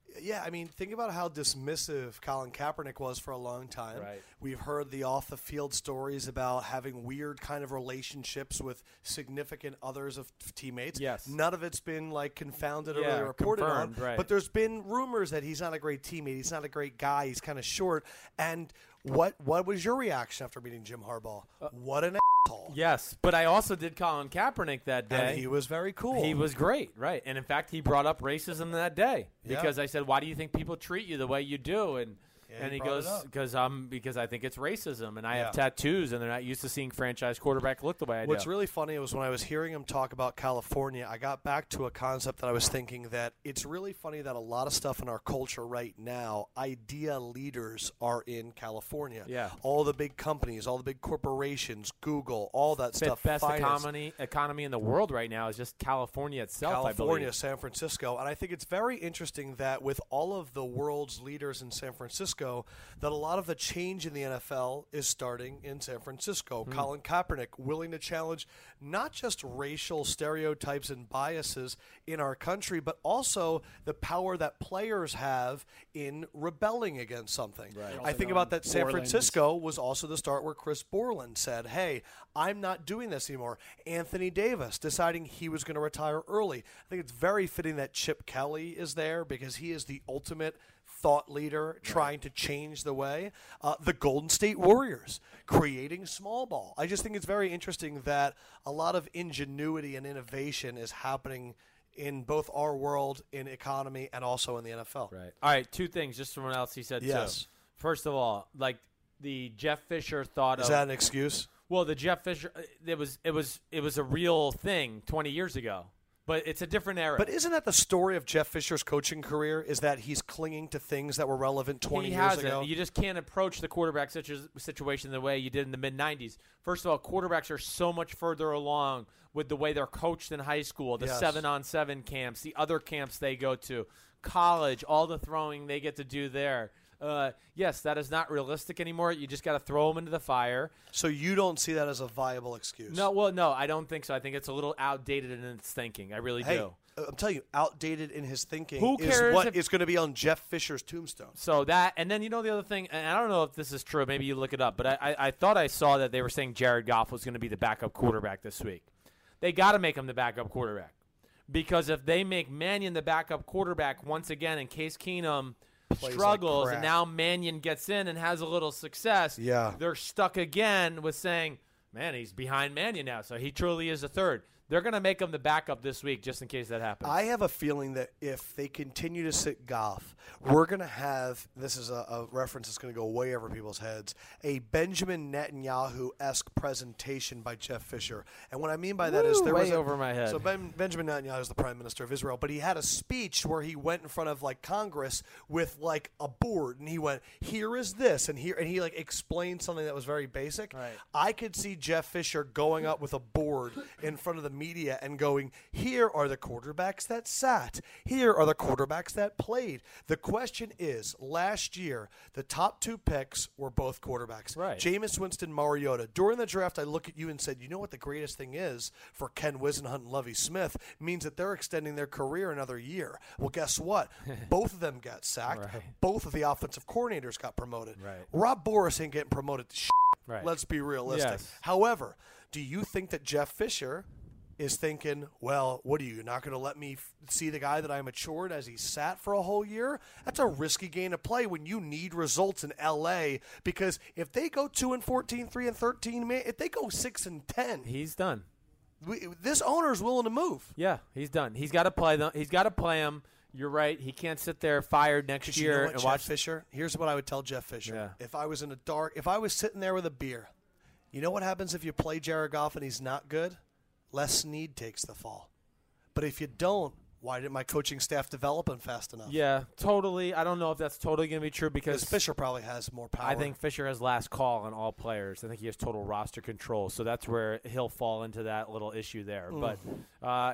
[SPEAKER 1] Yeah, I mean, think about how dismissive Colin Kaepernick was for a long time.
[SPEAKER 2] Right.
[SPEAKER 1] We've heard the off-the-field stories about having weird kind of relationships with significant others of teammates.
[SPEAKER 2] Yes.
[SPEAKER 1] None of it's been, like, confounded or
[SPEAKER 2] Yeah,
[SPEAKER 1] really reported on.
[SPEAKER 2] confirmed, right.
[SPEAKER 1] But there's been rumors that he's not a great teammate. He's not a great guy. He's kind of short. And what what was your reaction after meeting Jim Harbaugh?
[SPEAKER 2] Uh,
[SPEAKER 1] what an asshole.
[SPEAKER 2] Yes, but I also did Colin Kaepernick that day.
[SPEAKER 1] And he was very cool.
[SPEAKER 2] He was great, right? And in fact, he brought up racism that day
[SPEAKER 1] Yeah.
[SPEAKER 2] because I said, "Why do you think people treat you the way you do?" And
[SPEAKER 1] Yeah,
[SPEAKER 2] and
[SPEAKER 1] he
[SPEAKER 2] he
[SPEAKER 1] brought it
[SPEAKER 2] goes,
[SPEAKER 1] up.
[SPEAKER 2] "Because I'm because I think it's racism, and I
[SPEAKER 1] Yeah.
[SPEAKER 2] have tattoos, and they're not used to seeing franchise quarterback look the way I
[SPEAKER 1] What's
[SPEAKER 2] do."
[SPEAKER 1] really funny was when I was hearing him talk about California, I got back to a concept that I was thinking that it's really funny that a lot of stuff in our culture right now, idea leaders are in California.
[SPEAKER 2] Yeah.
[SPEAKER 1] All the big companies, all the big corporations, Google, all that
[SPEAKER 2] Fifth
[SPEAKER 1] stuff.
[SPEAKER 2] best
[SPEAKER 1] finance.
[SPEAKER 2] economy economy in the world right now is just California itself.
[SPEAKER 1] California,
[SPEAKER 2] I believe.
[SPEAKER 1] San Francisco. And I think it's very interesting that with all of the world's leaders in San Francisco, that a lot of the change in the N F L is starting in San Francisco.
[SPEAKER 2] Hmm.
[SPEAKER 1] Colin Kaepernick willing to challenge not just racial stereotypes and biases in our country, but also the power that players have in rebelling against something.
[SPEAKER 2] Right.
[SPEAKER 1] I think about that San
[SPEAKER 3] Borland.
[SPEAKER 1] Francisco was also the start where Chris Borland said, hey, I'm not doing this anymore. Anthony Davis deciding he was going to retire early. I think it's very fitting that Chip Kelly is there because he is the ultimate thought leader trying to change the way. Uh, the Golden State Warriors creating small ball. I just think it's very interesting that a lot of ingenuity and innovation is happening in both our world, in economy, and also in the N F L.
[SPEAKER 2] Right. All right. Two things, just from what else he said.
[SPEAKER 1] Yes.
[SPEAKER 2] Too. First of all, like the Jeff Fisher thought
[SPEAKER 1] Is
[SPEAKER 2] of.
[SPEAKER 1] that an excuse?
[SPEAKER 2] Well, the Jeff Fisher, uh, it was it was it was a real thing twenty years ago, but it's a different era.
[SPEAKER 1] But isn't that the story of Jeff Fisher's coaching career? Is that he's clinging to things that were relevant twenty
[SPEAKER 2] he
[SPEAKER 1] years
[SPEAKER 2] hasn't.
[SPEAKER 1] ago?
[SPEAKER 2] You just can't approach the quarterback situ- situation the way you did in the mid nineties. First of all, quarterbacks are so much further along with the way they're coached in high school, the
[SPEAKER 1] Yes.
[SPEAKER 2] seven-on-seven camps, the other camps they go to, college, all the throwing they get to do there. Uh, yes, that is not realistic anymore. You just got to throw them into the fire.
[SPEAKER 1] So you don't see that as a viable excuse?
[SPEAKER 2] No, well, no, I don't think so. I think it's a little outdated in its thinking. I really
[SPEAKER 1] Hey,
[SPEAKER 2] do.
[SPEAKER 1] I'm telling you, outdated in his thinking
[SPEAKER 2] Who
[SPEAKER 1] is
[SPEAKER 2] cares
[SPEAKER 1] what
[SPEAKER 2] if-
[SPEAKER 1] is going to be on Jeff Fisher's tombstone.
[SPEAKER 2] So that, and then you know the other thing, and I don't know if this is true. Maybe you look it up, but I, I, I thought I saw that they were saying Jared Goff was going to be the backup quarterback this week. They got to make him the backup quarterback because if they make Mannion the backup quarterback once again, in case Keenum
[SPEAKER 1] Plays like
[SPEAKER 2] struggles
[SPEAKER 1] crap.
[SPEAKER 2] and now Mannion gets in and has a little success,
[SPEAKER 1] Yeah.
[SPEAKER 2] they're stuck again with saying, man, he's behind Mannion now, so he truly is a third. They're going to make him the backup this week just in case that happens.
[SPEAKER 1] I have a feeling that if they continue to sit Goff, we're going to have, this is a, a reference that's going to go way over people's heads, a Benjamin Netanyahu-esque presentation by Jeff Fisher. And what I mean by that is
[SPEAKER 2] Woo,
[SPEAKER 1] there
[SPEAKER 2] way
[SPEAKER 1] was a,
[SPEAKER 2] over my head.
[SPEAKER 1] So ben, Benjamin Netanyahu is the prime minister of Israel, but he had a speech where he went in front of like Congress with like a board, and he went, here is this, and here, and he like explained something that was very basic.
[SPEAKER 2] Right.
[SPEAKER 1] I could see Jeff Fisher going up with a board in front of the media and going, here are the quarterbacks that sat. Here are the quarterbacks that played. The question is, last year, the top two picks were both quarterbacks.
[SPEAKER 2] Right.
[SPEAKER 1] Jameis Winston, Mariota. During the draft, I look at you and said, you know what the greatest thing is for Ken Wisenhunt and Lovie Smith? It means that they're extending their career another year. Well, guess what? Both of them got sacked.
[SPEAKER 2] Right.
[SPEAKER 1] Both of the offensive coordinators got promoted.
[SPEAKER 2] Right.
[SPEAKER 1] Rob Boris ain't getting promoted to shit.
[SPEAKER 2] Right.
[SPEAKER 1] Let's be realistic.
[SPEAKER 2] Yes.
[SPEAKER 1] However, do you think that Jeff Fisher is thinking, well, what are you, you're not going to let me f- see the guy that I matured as he sat for a whole year? That's a risky game to play when you need results in L A, because if they go two and fourteen, three and thirteen, man, if they go six and ten,
[SPEAKER 2] He's done.
[SPEAKER 1] we, this owner is willing to move.
[SPEAKER 2] Yeah, he's done. He's got to play them. He's got to play him. You're right. He can't sit there fired next
[SPEAKER 1] But you
[SPEAKER 2] year
[SPEAKER 1] know what,
[SPEAKER 2] and
[SPEAKER 1] Jeff
[SPEAKER 2] watch.
[SPEAKER 1] Fisher? Here's what I would tell Jeff Fisher.
[SPEAKER 2] Yeah.
[SPEAKER 1] If I was in a dark, if I was sitting there with a beer, you know what happens if you play Jared Goff and he's not good? Les Snead takes the fall. But if you don't, why didn't my coaching staff develop him fast enough?
[SPEAKER 2] Yeah, totally. I don't know if that's totally going to be true because
[SPEAKER 1] Because Fisher probably has more power.
[SPEAKER 2] I think Fisher has last call on all players. I think he has total roster control, so that's where he'll fall into that little issue there.
[SPEAKER 1] Mm.
[SPEAKER 2] But uh, yeah,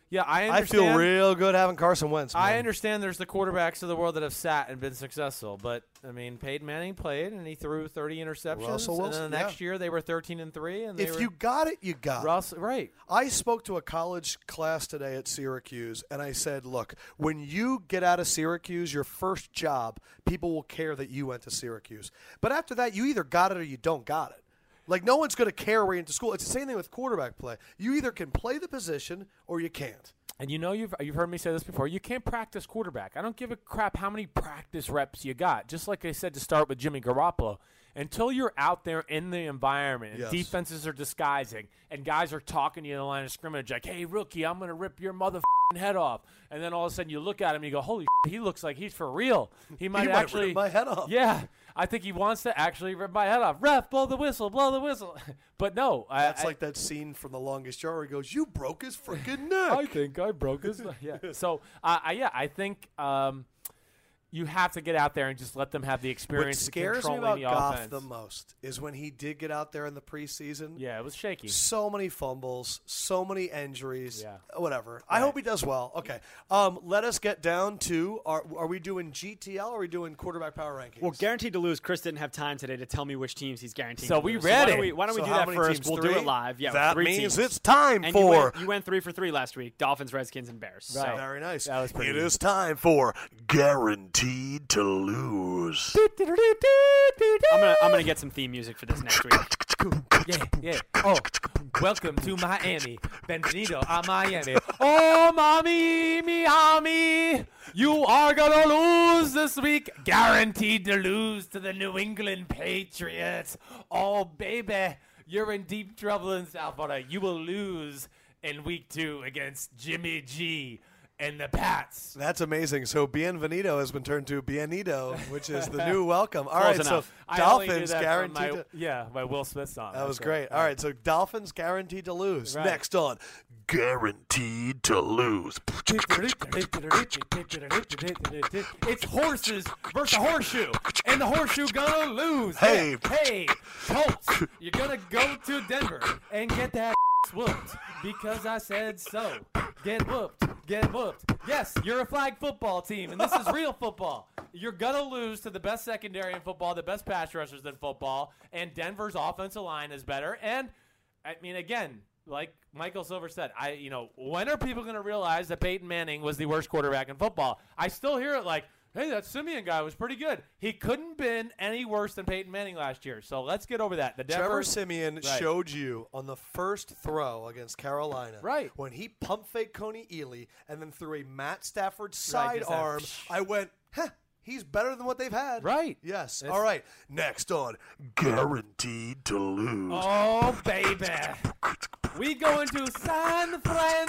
[SPEAKER 2] Yeah, I
[SPEAKER 1] I
[SPEAKER 2] understand.
[SPEAKER 1] feel real good having Carson Wentz. Man.
[SPEAKER 2] I understand there's the quarterbacks of the world that have sat and been successful, but I mean, Peyton Manning played and he threw thirty interceptions.
[SPEAKER 1] Russell Wilson,
[SPEAKER 2] and then the next
[SPEAKER 1] yeah.
[SPEAKER 2] year they were thirteen and three. And they
[SPEAKER 1] If
[SPEAKER 2] were,
[SPEAKER 1] you got it, you got it.
[SPEAKER 2] Russ, right?
[SPEAKER 1] I spoke to a college class today at Syracuse, and I said, look, when you get out of Syracuse, your first job, people will care that you went to Syracuse. But after that, you either got it or you don't got it. Like, no one's going to care where you went to school. It's the same thing with quarterback play. You either can play the position or you can't.
[SPEAKER 2] And you know, you've you've heard me say this before. You can't practice quarterback. I don't give a crap how many practice reps you got. Just like I said to start with Jimmy Garoppolo, until you're out there in the environment and
[SPEAKER 1] Yes.
[SPEAKER 2] defenses are disguising and guys are talking to you in the line of scrimmage like, "Hey, rookie, I'm going to rip your mother head off," and then all of a sudden you look at him and you go, "Holy shit, he looks like he's for real. He might
[SPEAKER 1] He might
[SPEAKER 2] actually
[SPEAKER 1] rip my head off."
[SPEAKER 2] Yeah, I think he wants to actually rip my head off. Ref, blow the whistle, blow the whistle. But no,
[SPEAKER 1] That's
[SPEAKER 2] I,
[SPEAKER 1] like that scene from The Longest Yard where he goes, "You broke his freaking
[SPEAKER 2] I
[SPEAKER 1] neck."
[SPEAKER 2] think I broke his. Yeah. So, uh, I, yeah, I think um, you have to get out there and just let them have the
[SPEAKER 1] What
[SPEAKER 2] experience of
[SPEAKER 1] scares me
[SPEAKER 2] controlling
[SPEAKER 1] about
[SPEAKER 2] the
[SPEAKER 1] Goff
[SPEAKER 2] offense.
[SPEAKER 1] the most is when he did get out there in the preseason.
[SPEAKER 2] Yeah, it was shaky.
[SPEAKER 1] So many fumbles, so many injuries.
[SPEAKER 2] Yeah.
[SPEAKER 1] Whatever. I hope he does well. Okay. Um, let us get down to are, are we doing G T L or are we doing quarterback power rankings?
[SPEAKER 3] Well, guaranteed to lose. Chris didn't have time today to tell me which teams he's guaranteed
[SPEAKER 2] So
[SPEAKER 3] to
[SPEAKER 2] we
[SPEAKER 3] lose.
[SPEAKER 2] read
[SPEAKER 3] why
[SPEAKER 2] it.
[SPEAKER 3] Don't we, why don't we
[SPEAKER 1] So
[SPEAKER 3] do
[SPEAKER 1] how
[SPEAKER 3] that
[SPEAKER 1] many
[SPEAKER 3] first?
[SPEAKER 1] teams?
[SPEAKER 3] We'll
[SPEAKER 1] Three?
[SPEAKER 3] do it live. Yeah,
[SPEAKER 1] that
[SPEAKER 3] three
[SPEAKER 1] means
[SPEAKER 3] teams.
[SPEAKER 1] it's time
[SPEAKER 3] And you
[SPEAKER 1] for.
[SPEAKER 3] went, you went three for three last week. Dolphins, Redskins, and Bears.
[SPEAKER 2] Right.
[SPEAKER 3] So.
[SPEAKER 1] Very nice.
[SPEAKER 2] That was pretty
[SPEAKER 1] It
[SPEAKER 2] easy.
[SPEAKER 1] is time for guaranteed to lose.
[SPEAKER 3] I'm gonna I'm gonna get some theme music for this next week.
[SPEAKER 2] Yeah, yeah. Oh, welcome to Miami. Bienvenido a Miami. Oh, mommy, Miami, you are gonna lose this week. Guaranteed to lose to the New England Patriots. Oh, baby, you're in deep trouble in South Florida. You will lose in week two against Jimmy G and the Pats.
[SPEAKER 1] That's amazing. So bienvenido has been turned to bienito, which is the new welcome. All
[SPEAKER 3] Close
[SPEAKER 1] right,
[SPEAKER 3] enough.
[SPEAKER 1] so
[SPEAKER 2] I only knew
[SPEAKER 1] Dolphins
[SPEAKER 2] that from
[SPEAKER 1] guaranteed
[SPEAKER 2] my,
[SPEAKER 1] to.
[SPEAKER 2] yeah, my Will Smith song.
[SPEAKER 1] That was
[SPEAKER 2] That's
[SPEAKER 1] great. All right, so Dolphins guaranteed to lose.
[SPEAKER 2] Right.
[SPEAKER 1] Next on guaranteed to lose.
[SPEAKER 2] It's horses versus a horseshoe, and the horseshoe gonna lose.
[SPEAKER 1] Hey.
[SPEAKER 2] hey, Colts, you're gonna go to Denver and get that whooped because I said so. Get whooped, get whooped. Yes, you're a flag football team, and this is real football. You're gonna lose to the best secondary in football, the best pass rushers in football, and Denver's offensive line is better. And I mean, again, like Michael Silver said, I you know, when are people going to realize that Peyton Manning was the worst quarterback in football? I still hear it like, hey, that Simeon guy was pretty good. He couldn't been any worse than Peyton Manning last year. So let's get over that. The Denver,
[SPEAKER 1] Trevor Simeon
[SPEAKER 2] Right.
[SPEAKER 1] showed you on the first throw against Carolina,
[SPEAKER 2] Right.
[SPEAKER 1] when he pump faked Coney Ely and then threw a Matt Stafford
[SPEAKER 2] Right, just that-
[SPEAKER 1] sidearm. I went, huh, he's better than what they've had.
[SPEAKER 2] Right.
[SPEAKER 1] Yes.
[SPEAKER 2] It's-
[SPEAKER 1] All right. Next on guaranteed to lose.
[SPEAKER 2] Oh, baby. We going to San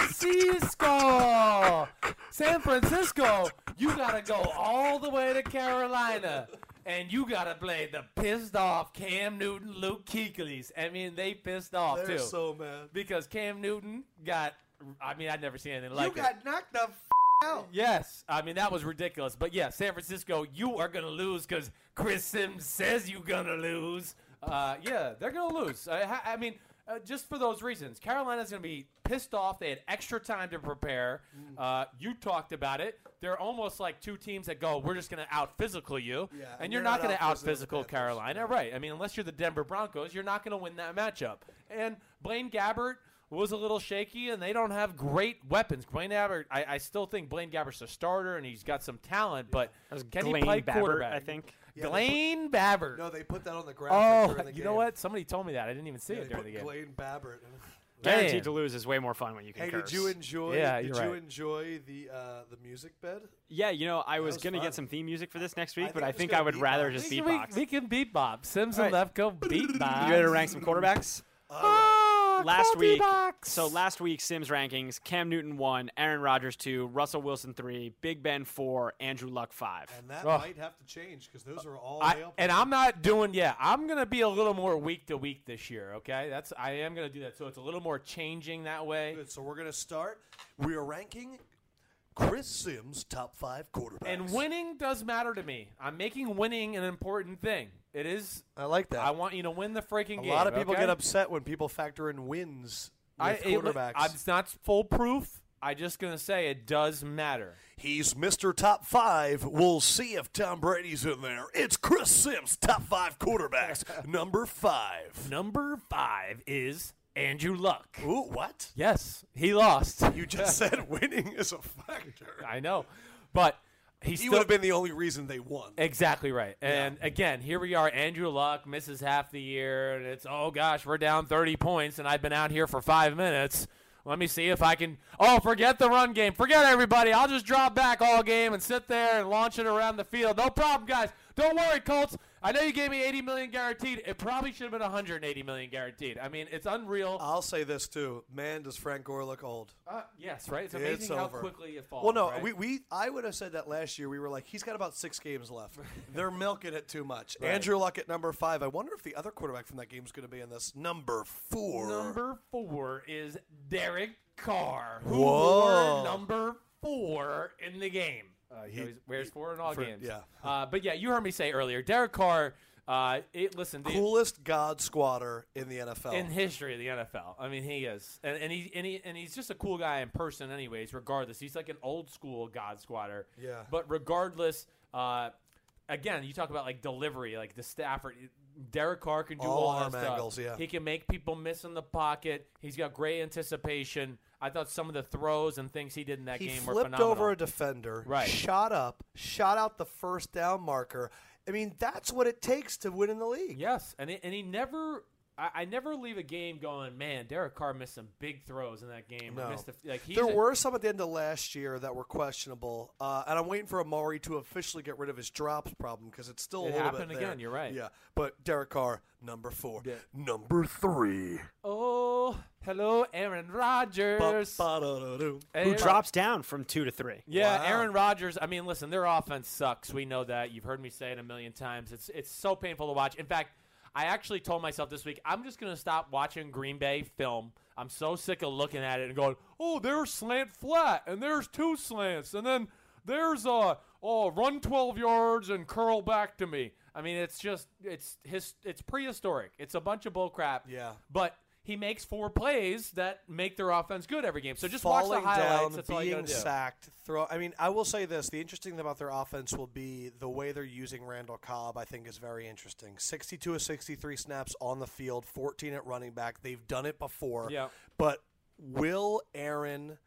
[SPEAKER 2] Francisco. San Francisco, you got to go all the way to Carolina. And you got to play the pissed off Cam Newton, Luke Kuechly's. I mean, they pissed off,
[SPEAKER 1] They're
[SPEAKER 2] too.
[SPEAKER 1] so mad.
[SPEAKER 2] Because Cam Newton got, I mean, I'd never seen anything like
[SPEAKER 1] you
[SPEAKER 2] it.
[SPEAKER 1] got knocked the f- out.
[SPEAKER 2] Yes. I mean, that was ridiculous. But, yeah, San Francisco, you are going to lose because Chris Sims says you're going to lose. Uh, yeah, they're going to lose. I, ha- I mean, uh, just for those reasons. Carolina's going to be pissed off. They had extra time to prepare. Uh, you talked about it. They're almost like two teams that go, we're just going to out-physical you.
[SPEAKER 1] Yeah,
[SPEAKER 2] and
[SPEAKER 1] and
[SPEAKER 2] you're
[SPEAKER 1] you're
[SPEAKER 2] not
[SPEAKER 1] not
[SPEAKER 2] going to
[SPEAKER 1] out-physical
[SPEAKER 2] out-physical
[SPEAKER 1] the Panthers.
[SPEAKER 2] Carolina. Right. I mean, unless you're the Denver Broncos, you're not going to win that matchup. And Blaine Gabbert was a little shaky, and they don't have great weapons. Blaine Gabbert, I, I still think Blaine Gabbert's a starter, and he's got some talent, but
[SPEAKER 3] That was
[SPEAKER 2] can
[SPEAKER 3] Blaine
[SPEAKER 2] he play
[SPEAKER 3] Babbert,
[SPEAKER 2] quarterback?
[SPEAKER 3] I think.
[SPEAKER 1] Yeah, they
[SPEAKER 2] Blaine Babbert.
[SPEAKER 1] No, they put that on the graphic
[SPEAKER 2] oh,
[SPEAKER 1] during the
[SPEAKER 2] you
[SPEAKER 1] game.
[SPEAKER 2] know what? Somebody told me that. I didn't even see
[SPEAKER 1] Yeah,
[SPEAKER 2] it
[SPEAKER 1] they
[SPEAKER 2] during
[SPEAKER 1] put
[SPEAKER 2] the game.
[SPEAKER 1] Blaine Babbert.
[SPEAKER 3] Guaranteed
[SPEAKER 2] Man.
[SPEAKER 3] to lose is way more fun when you can
[SPEAKER 1] Hey,
[SPEAKER 3] curse.
[SPEAKER 1] did you enjoy?
[SPEAKER 2] Yeah,
[SPEAKER 1] did
[SPEAKER 2] you're
[SPEAKER 1] you
[SPEAKER 2] right.
[SPEAKER 1] enjoy the uh, the music bed?
[SPEAKER 3] Yeah, you know, I was,
[SPEAKER 1] was
[SPEAKER 3] gonna
[SPEAKER 1] fun.
[SPEAKER 3] get some theme music for this next
[SPEAKER 1] I
[SPEAKER 3] week,
[SPEAKER 1] think
[SPEAKER 3] but
[SPEAKER 1] I'm
[SPEAKER 3] I
[SPEAKER 1] just
[SPEAKER 3] think
[SPEAKER 1] gonna
[SPEAKER 3] I would rather
[SPEAKER 1] beatbox.
[SPEAKER 3] just
[SPEAKER 2] we,
[SPEAKER 3] beatbox.
[SPEAKER 2] we, we can beatbox. Sims
[SPEAKER 3] All
[SPEAKER 2] and
[SPEAKER 3] right.
[SPEAKER 2] Lefko beatbox.
[SPEAKER 3] You ready to rank some quarterbacks?
[SPEAKER 1] All right.
[SPEAKER 2] Ah,
[SPEAKER 3] Last week,
[SPEAKER 2] quarterbacks.
[SPEAKER 3] so last week Sims rankings: Cam Newton one, Aaron Rodgers two, Russell Wilson three, Big Ben four, Andrew Luck five.
[SPEAKER 1] And that
[SPEAKER 2] Oh.
[SPEAKER 1] might have to change because those are all
[SPEAKER 2] I,
[SPEAKER 1] male
[SPEAKER 2] and
[SPEAKER 1] players.
[SPEAKER 2] I'm not doing. Yeah, I'm gonna be a little more week to week this year. Okay, that's I am gonna do that. So it's a little more changing that way.
[SPEAKER 1] Good. So we're gonna start. We are ranking Chris Sims top five quarterbacks.
[SPEAKER 2] And winning does matter to me. I'm making winning an important thing. It is.
[SPEAKER 1] I like that.
[SPEAKER 2] I want you to win the freaking
[SPEAKER 1] a
[SPEAKER 2] game.
[SPEAKER 1] lot of people
[SPEAKER 2] okay?
[SPEAKER 1] get upset when people factor in wins with
[SPEAKER 2] I, it,
[SPEAKER 1] quarterbacks.
[SPEAKER 2] I, it's not foolproof. I just gonna say it does matter.
[SPEAKER 1] He's Mister Top Five. We'll see if Tom Brady's in there. It's Chris Sims, Top Five Quarterbacks, number five.
[SPEAKER 2] Number five is Andrew Luck.
[SPEAKER 1] Ooh, what?
[SPEAKER 2] Yes, he lost.
[SPEAKER 1] You just said winning is a factor.
[SPEAKER 2] I know, but he
[SPEAKER 1] He
[SPEAKER 2] still
[SPEAKER 1] would have been the only reason they won.
[SPEAKER 2] exactly right. And again, here we are. Andrew Luck misses half the year, and it's oh gosh, we're down thirty points, and I've been out here for five minutes. Let me see if I can. Oh, forget the run game. Forget everybody. I'll just drop back all game and sit there and launch it around the field. No problem, guys. Don't worry, Colts. I know you gave me eighty million dollars guaranteed. It probably should have been one hundred eighty million dollars guaranteed. I mean, it's unreal.
[SPEAKER 1] I'll say this too. Man, does Frank Gore look old?
[SPEAKER 2] Uh, yes, right. It's amazing
[SPEAKER 1] It's
[SPEAKER 2] how
[SPEAKER 1] over.
[SPEAKER 2] quickly it falls.
[SPEAKER 1] Well, no,
[SPEAKER 2] right?
[SPEAKER 1] we, we I would have said that last year. We were like, he's got about six games left. They're milking it too much.
[SPEAKER 2] Right.
[SPEAKER 1] Andrew Luck at number five. I wonder if the other quarterback from that game is going to be in this. Number four.
[SPEAKER 2] Number four is Derek Carr, who
[SPEAKER 1] Whoa.
[SPEAKER 2] wore number four in the game. Uh, he
[SPEAKER 1] He-
[SPEAKER 2] always wears four in all
[SPEAKER 1] for-
[SPEAKER 2] games.
[SPEAKER 1] yeah.
[SPEAKER 2] Uh, but yeah, you heard me say earlier, Derek Carr. Uh, it, listen, the,
[SPEAKER 1] Coolest God squatter in the N F L.
[SPEAKER 2] in history of the N F L. I mean, he is, and, and he and he and he's just a cool guy in person, anyways. Regardless, he's like an old school God squatter.
[SPEAKER 1] Yeah.
[SPEAKER 2] But regardless, uh, again, you talk about like delivery, like the Stafford. Derek Carr can do
[SPEAKER 1] All
[SPEAKER 2] all,
[SPEAKER 1] arm
[SPEAKER 2] that stuff.
[SPEAKER 1] angles, yeah.
[SPEAKER 2] He can make people miss in the pocket. He's got great anticipation. I thought some of the throws and things he did in that
[SPEAKER 1] he
[SPEAKER 2] game were
[SPEAKER 1] flipped
[SPEAKER 2] phenomenal.
[SPEAKER 1] over a defender,
[SPEAKER 2] Right.
[SPEAKER 1] shot up, shot out the first down marker. I mean, that's what it takes to win in the league.
[SPEAKER 2] Yes, and he, and he never. I, I never leave a game going, man. Derek Carr missed some big throws in that game. Or
[SPEAKER 1] No.
[SPEAKER 2] missed a, like he's
[SPEAKER 1] There
[SPEAKER 2] a-
[SPEAKER 1] were some at the end of last year that were questionable, uh, and I'm waiting for Amari to officially get rid of his drops problem because it's still
[SPEAKER 2] It
[SPEAKER 1] a little
[SPEAKER 2] happened
[SPEAKER 1] bit there.
[SPEAKER 2] again, you're right.
[SPEAKER 1] Yeah, but Derek Carr, number four.
[SPEAKER 2] Yeah.
[SPEAKER 1] Number three.
[SPEAKER 2] Oh, hello, Aaron Rodgers.
[SPEAKER 1] Ba-ba-da-da-doo.
[SPEAKER 3] Who
[SPEAKER 2] Aaron-
[SPEAKER 3] drops down from two to three?
[SPEAKER 2] Yeah,
[SPEAKER 1] Wow.
[SPEAKER 2] Aaron Rodgers. I mean, listen, their offense sucks. We know that. You've heard me say it a million times. It's it's so painful to watch. In fact, I actually told myself this week, I'm just going to stop watching Green Bay film. I'm so sick of looking at it and going, oh, there's slant flat, and there's two slants, and then there's uh, oh, run twelve yards and curl back to me. I mean, it's just it's his it's prehistoric. It's a bunch of bull crap.
[SPEAKER 1] Yeah.
[SPEAKER 2] But he makes four plays that make their offense good every game. So just
[SPEAKER 1] Falling
[SPEAKER 2] watch the highlights.
[SPEAKER 1] down,
[SPEAKER 2] That's all you
[SPEAKER 1] being
[SPEAKER 2] gotta do.
[SPEAKER 1] sacked. Throw. I mean, I will say this: the interesting thing about their offense will be the way they're using Randall Cobb. I think is very interesting. sixty-two of sixty-three snaps on the field, fourteen at running back. They've done it before.
[SPEAKER 2] Yeah.
[SPEAKER 1] But will Aaron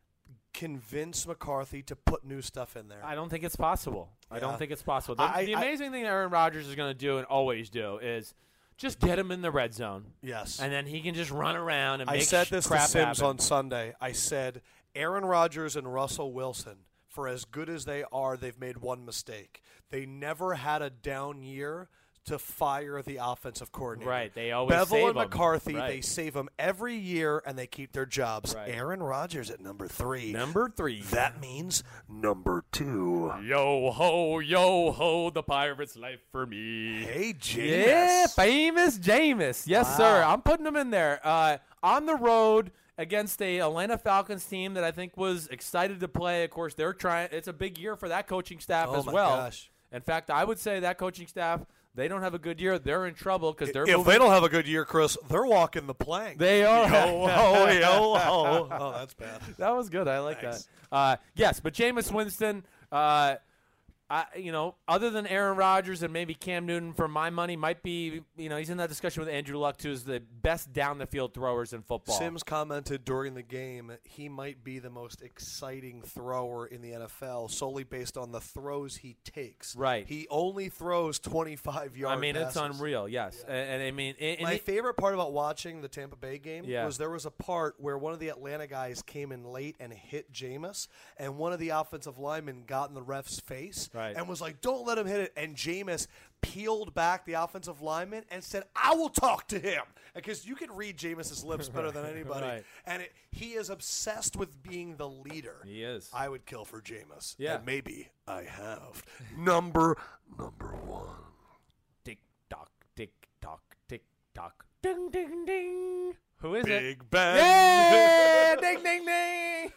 [SPEAKER 1] convince McCarthy to put new stuff in there?
[SPEAKER 2] I don't think it's possible. I
[SPEAKER 1] Yeah.
[SPEAKER 2] don't think it's possible. The,
[SPEAKER 1] I-
[SPEAKER 2] the
[SPEAKER 1] I-
[SPEAKER 2] amazing thing that Aaron Rodgers is going to do and always do is just get him in the red zone,
[SPEAKER 1] yes.
[SPEAKER 2] and then he can just run around and
[SPEAKER 1] I
[SPEAKER 2] make
[SPEAKER 1] said
[SPEAKER 2] sh-
[SPEAKER 1] this to
[SPEAKER 2] crap
[SPEAKER 1] Sims
[SPEAKER 2] happen.
[SPEAKER 1] on Sunday. I said Aaron Rodgers and Russell Wilson, for as good as they are, they've made one mistake. They never had a down year to fire the offensive coordinator.
[SPEAKER 2] Right, they always
[SPEAKER 1] Bevel
[SPEAKER 2] save
[SPEAKER 1] and
[SPEAKER 2] 'em.
[SPEAKER 1] McCarthy,
[SPEAKER 2] Right.
[SPEAKER 1] they save them every year, and they keep their jobs.
[SPEAKER 2] Right.
[SPEAKER 1] Aaron Rodgers at number three.
[SPEAKER 2] Number three.
[SPEAKER 1] That means number two.
[SPEAKER 2] Yo ho, yo ho, the pirate's life for me.
[SPEAKER 1] Hey, Jameis.
[SPEAKER 2] Yeah, famous Jameis. Yes,
[SPEAKER 1] Wow.
[SPEAKER 2] sir. I'm putting him in there. Uh, on the road against a Atlanta Falcons team that I think was excited to play. Of course, they're trying. It's a big year for that coaching staff
[SPEAKER 1] Oh,
[SPEAKER 2] as
[SPEAKER 1] my
[SPEAKER 2] well.
[SPEAKER 1] gosh.
[SPEAKER 2] In fact, I would say that coaching staff, they don't have a good year. They're in trouble because they're
[SPEAKER 1] If
[SPEAKER 2] moving.
[SPEAKER 1] they don't have a good year, Chris, they're walking the plank.
[SPEAKER 2] They are.
[SPEAKER 1] Yo, ho, yo, ho. Oh, that's bad.
[SPEAKER 2] That was good. I like
[SPEAKER 1] Thanks.
[SPEAKER 2] that. Uh, yes, but Jameis Winston, uh, I, you know, other than Aaron Rodgers and maybe Cam Newton, for my money, might be, you know, he's in that discussion with Andrew Luck, too, as the best down-the-field throwers in football.
[SPEAKER 1] Sims commented during the game he might be the most exciting thrower in the N F L solely based on the throws he takes.
[SPEAKER 2] Right.
[SPEAKER 1] He only throws twenty-five yard
[SPEAKER 2] I mean, it's
[SPEAKER 1] passes.
[SPEAKER 2] unreal, yes. And, and I mean, and, and
[SPEAKER 1] My
[SPEAKER 2] he-
[SPEAKER 1] favorite part about watching the Tampa Bay game
[SPEAKER 2] Yeah.
[SPEAKER 1] was there was a part where one of the Atlanta guys came in late and hit Jameis, and one of the offensive linemen got in the ref's face
[SPEAKER 2] Right.
[SPEAKER 1] and was like, don't let him hit it. And Jameis peeled back the offensive lineman and said, I will talk to him. Because you can read Jameis's lips better than anybody.
[SPEAKER 2] Right.
[SPEAKER 1] And it, he is obsessed with being the leader.
[SPEAKER 2] He is.
[SPEAKER 1] I would kill for Jameis.
[SPEAKER 2] Yeah.
[SPEAKER 1] And maybe I have. number, number one.
[SPEAKER 2] tick tock, tick tock, tick tock, ding ding ding. Who is it?
[SPEAKER 1] Big Ben.
[SPEAKER 2] Yeah, ding ding ding.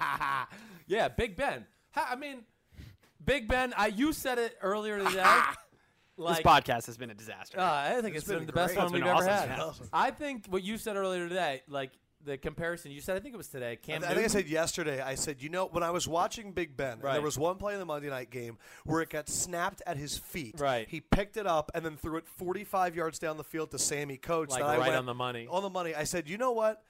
[SPEAKER 2] Yeah, Big Ben. Ha- I mean, Big Ben. I you said it earlier today. Like,
[SPEAKER 3] This podcast has been a disaster.
[SPEAKER 2] uh, I think
[SPEAKER 1] It's
[SPEAKER 2] it's been,
[SPEAKER 1] been
[SPEAKER 2] the best
[SPEAKER 1] great.
[SPEAKER 2] one
[SPEAKER 3] It's
[SPEAKER 2] we've
[SPEAKER 3] been
[SPEAKER 2] ever
[SPEAKER 3] awesome.
[SPEAKER 2] had.
[SPEAKER 1] It's been awesome.
[SPEAKER 2] I think what you said earlier today, like the comparison you said. I think it was today. Cam
[SPEAKER 1] I, I think I
[SPEAKER 2] Newton?
[SPEAKER 1] said yesterday. I said, you know, when I was watching Big Ben, and
[SPEAKER 2] Right.
[SPEAKER 1] there was one play in the Monday night game where it got snapped at his feet.
[SPEAKER 2] Right.
[SPEAKER 1] He picked it up and then threw it forty-five yards down the field to Sammy Coates.
[SPEAKER 2] Like
[SPEAKER 1] and I
[SPEAKER 2] right
[SPEAKER 1] went,
[SPEAKER 2] on the money.
[SPEAKER 1] On the money. I said, you know what?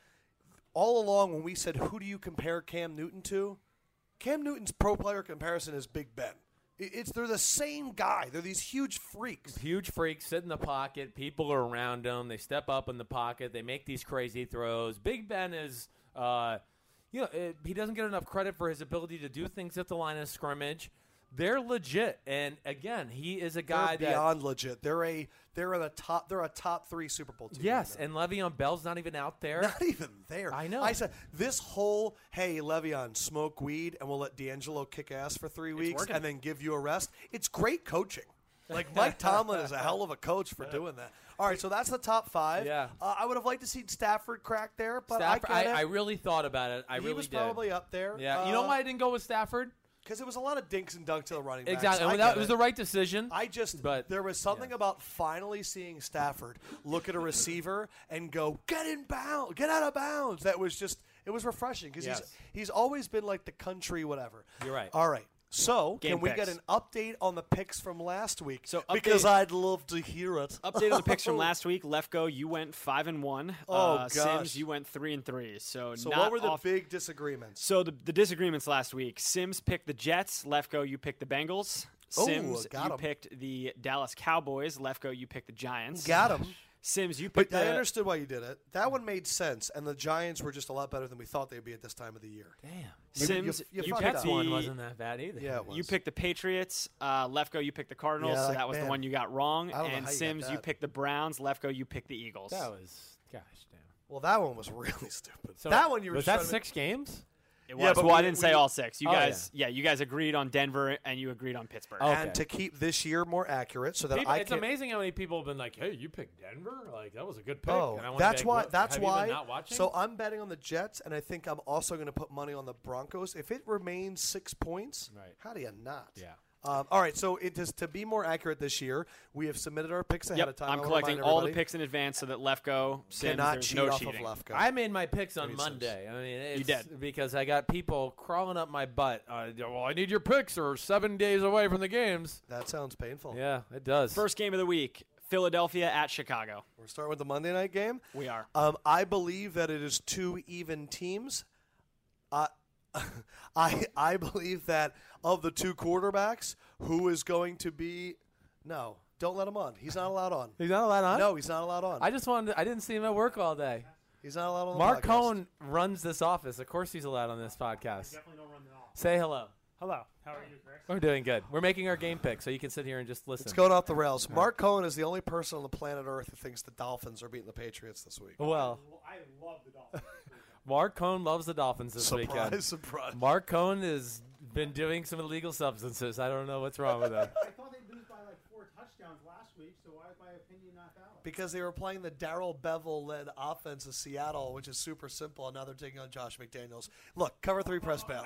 [SPEAKER 1] All along when we said, who do you compare Cam Newton to? Cam Newton's pro player comparison is Big Ben. It- It's they're the same guy. They're these huge freaks.
[SPEAKER 2] Huge freak, sit in the pocket. People are around him. They step up in the pocket. They make these crazy throws. Big Ben is, uh, you know, it, he doesn't get enough credit for his ability to do things at the line of scrimmage. They're legit, and again, he is a guy
[SPEAKER 1] They're
[SPEAKER 2] that.
[SPEAKER 1] beyond legit. They're a they're a top they're a top three Super Bowl team.
[SPEAKER 2] Yes,
[SPEAKER 1] right
[SPEAKER 2] and Le'Veon Bell's not even out there.
[SPEAKER 1] Not even there.
[SPEAKER 2] I know.
[SPEAKER 1] I said this whole hey Le'Veon, smoke weed and we'll let D'Angelo kick ass for three weeks
[SPEAKER 3] working.
[SPEAKER 1] and then give you a rest. It's great coaching. Like Mike Tomlin is a hell of a coach for doing that. All right, so that's the top five.
[SPEAKER 2] Yeah.
[SPEAKER 1] Uh, I would have liked to see Stafford crack there, but
[SPEAKER 2] Stafford,
[SPEAKER 1] I,
[SPEAKER 2] I,
[SPEAKER 1] get it.
[SPEAKER 2] I really thought about it. I
[SPEAKER 1] he
[SPEAKER 2] really
[SPEAKER 1] was
[SPEAKER 2] did.
[SPEAKER 1] probably up there.
[SPEAKER 2] Yeah, you know why I didn't go with Stafford?
[SPEAKER 1] Because it was a lot of dinks and dunks to the running backs.
[SPEAKER 2] Exactly.
[SPEAKER 1] I
[SPEAKER 2] Well, that
[SPEAKER 1] get
[SPEAKER 2] was
[SPEAKER 1] it.
[SPEAKER 2] the right decision.
[SPEAKER 1] I just
[SPEAKER 2] But-
[SPEAKER 1] there was something
[SPEAKER 2] yeah.
[SPEAKER 1] about finally seeing Stafford look at a receiver and go get in bounds, get out of bounds. That was just it was refreshing because
[SPEAKER 2] Yes.
[SPEAKER 1] he's he's always been like the country whatever.
[SPEAKER 2] You're right.
[SPEAKER 1] All right. So
[SPEAKER 3] Game
[SPEAKER 1] can we
[SPEAKER 3] picks.
[SPEAKER 1] get an update on the picks from last week?
[SPEAKER 3] So
[SPEAKER 1] because
[SPEAKER 3] update-
[SPEAKER 1] I'd love to hear it.
[SPEAKER 3] Update on the picks from last week. Lefko, you went five and one.
[SPEAKER 1] Oh,
[SPEAKER 3] uh,
[SPEAKER 1] gosh.
[SPEAKER 3] Sims, you went three and three. So,
[SPEAKER 1] So
[SPEAKER 3] not
[SPEAKER 1] what were the
[SPEAKER 3] off-
[SPEAKER 1] big disagreements?
[SPEAKER 3] So the, the disagreements last week. Sims picked the Jets. Lefko, you picked the Bengals.
[SPEAKER 1] Oh,
[SPEAKER 3] Sims,
[SPEAKER 1] got
[SPEAKER 3] you
[SPEAKER 1] 'em.
[SPEAKER 3] picked the Dallas Cowboys. Lefko, you picked the Giants.
[SPEAKER 1] Got him.
[SPEAKER 3] Sims, you
[SPEAKER 1] But
[SPEAKER 3] picked
[SPEAKER 1] I
[SPEAKER 3] the
[SPEAKER 1] understood why you did it. That one made sense, and the Giants were just a lot better than we thought they'd be at this time of the year.
[SPEAKER 2] Damn.
[SPEAKER 3] Sims.
[SPEAKER 1] you- you
[SPEAKER 3] You,
[SPEAKER 1] fucked
[SPEAKER 3] picked
[SPEAKER 1] up.
[SPEAKER 3] the
[SPEAKER 2] one wasn't that bad either.
[SPEAKER 1] Yeah, it was.
[SPEAKER 3] You picked the Patriots. Uh, Lefko, you picked the Cardinals.
[SPEAKER 1] Yeah,
[SPEAKER 3] so
[SPEAKER 1] like,
[SPEAKER 3] that was
[SPEAKER 1] man,
[SPEAKER 3] the one you got wrong.
[SPEAKER 1] I don't know
[SPEAKER 3] And
[SPEAKER 1] how you got
[SPEAKER 3] Sims, you
[SPEAKER 1] that.
[SPEAKER 3] picked the Browns. Lefko, you picked the Eagles.
[SPEAKER 2] That was, gosh damn.
[SPEAKER 1] Well, that one was really stupid.
[SPEAKER 2] So
[SPEAKER 1] that one you were
[SPEAKER 2] was
[SPEAKER 1] just
[SPEAKER 2] that
[SPEAKER 1] trying to-
[SPEAKER 2] six games?
[SPEAKER 3] It
[SPEAKER 1] Yeah,
[SPEAKER 3] was.
[SPEAKER 1] but
[SPEAKER 3] well, I
[SPEAKER 1] we-
[SPEAKER 3] didn't say
[SPEAKER 1] we-
[SPEAKER 3] all six. You
[SPEAKER 2] Oh,
[SPEAKER 3] guys, yeah. you guys agreed on Denver and you agreed on Pittsburgh.
[SPEAKER 2] Oh.
[SPEAKER 1] And
[SPEAKER 2] Okay.
[SPEAKER 1] to keep this year more accurate, so that
[SPEAKER 2] People,
[SPEAKER 1] I
[SPEAKER 2] it's
[SPEAKER 1] can.
[SPEAKER 2] amazing how many people have been like, "Hey, you picked Denver? Like that was a good pick."
[SPEAKER 1] Oh,
[SPEAKER 2] and I wanna
[SPEAKER 1] that's
[SPEAKER 2] be like,
[SPEAKER 1] why.
[SPEAKER 2] "What,
[SPEAKER 1] That's
[SPEAKER 2] have you been
[SPEAKER 1] why.
[SPEAKER 2] not watching?"
[SPEAKER 1] So I'm betting on the Jets, and I think I'm also going to put money on the Broncos. If it remains six points,
[SPEAKER 2] Right.
[SPEAKER 1] how do you not?
[SPEAKER 2] Yeah.
[SPEAKER 1] Um, all right. So it is to be more accurate this year. We have submitted our picks ahead
[SPEAKER 3] Yep,
[SPEAKER 1] of time.
[SPEAKER 3] I'm
[SPEAKER 1] I wanna
[SPEAKER 3] collecting
[SPEAKER 1] remind
[SPEAKER 3] all the
[SPEAKER 1] everybody.
[SPEAKER 3] picks in advance so that Lefko, Sims,
[SPEAKER 1] Cannot
[SPEAKER 3] there's
[SPEAKER 1] cheat
[SPEAKER 3] no
[SPEAKER 1] off
[SPEAKER 3] cheating.
[SPEAKER 1] of Lefko.
[SPEAKER 2] I made my picks on
[SPEAKER 1] Maybe
[SPEAKER 2] Monday. I mean, it's,
[SPEAKER 3] You did.
[SPEAKER 2] because I got people crawling up my butt. Uh, well, I need your picks, or seven days away from the games.
[SPEAKER 1] That sounds painful.
[SPEAKER 2] Yeah, it does.
[SPEAKER 3] First game of the week, Philadelphia at Chicago.
[SPEAKER 1] We're starting with the Monday night game.
[SPEAKER 3] We are.
[SPEAKER 1] Um, I believe that it is two even teams. Uh, I I believe that of the two quarterbacks, who is going to be? No, don't let him on. He's not allowed on.
[SPEAKER 2] He's not allowed on.
[SPEAKER 1] No, he's not allowed on.
[SPEAKER 2] I just wanted. To, I didn't see him at work all day.
[SPEAKER 1] He's not allowed on. The
[SPEAKER 2] Mark
[SPEAKER 1] podcast.
[SPEAKER 2] Cohen runs this office. Of course, he's allowed on this podcast.
[SPEAKER 5] Definitely don't run it all.
[SPEAKER 2] Say hello.
[SPEAKER 5] Hello. How are you, Chris?
[SPEAKER 2] We're doing good. We're making our game pick, so you can sit here and just listen.
[SPEAKER 1] It's going off the rails. Mark Cohen is the only person on the planet Earth who thinks the Dolphins are beating the Patriots this week.
[SPEAKER 2] Well,
[SPEAKER 5] I love the Dolphins.
[SPEAKER 2] Mark Cohen loves the Dolphins this
[SPEAKER 1] Surprise,
[SPEAKER 2] weekend.
[SPEAKER 1] surprise.
[SPEAKER 2] Mark Cohen has been doing some illegal substances. I don't know what's wrong with him.
[SPEAKER 5] I thought they'd lose by like four touchdowns last week, so why is my opinion not valid?
[SPEAKER 1] Because they were playing the Darrell Bevel-led offense of Seattle, which is super simple, and now they're taking on Josh McDaniels. Look, cover three, press bail.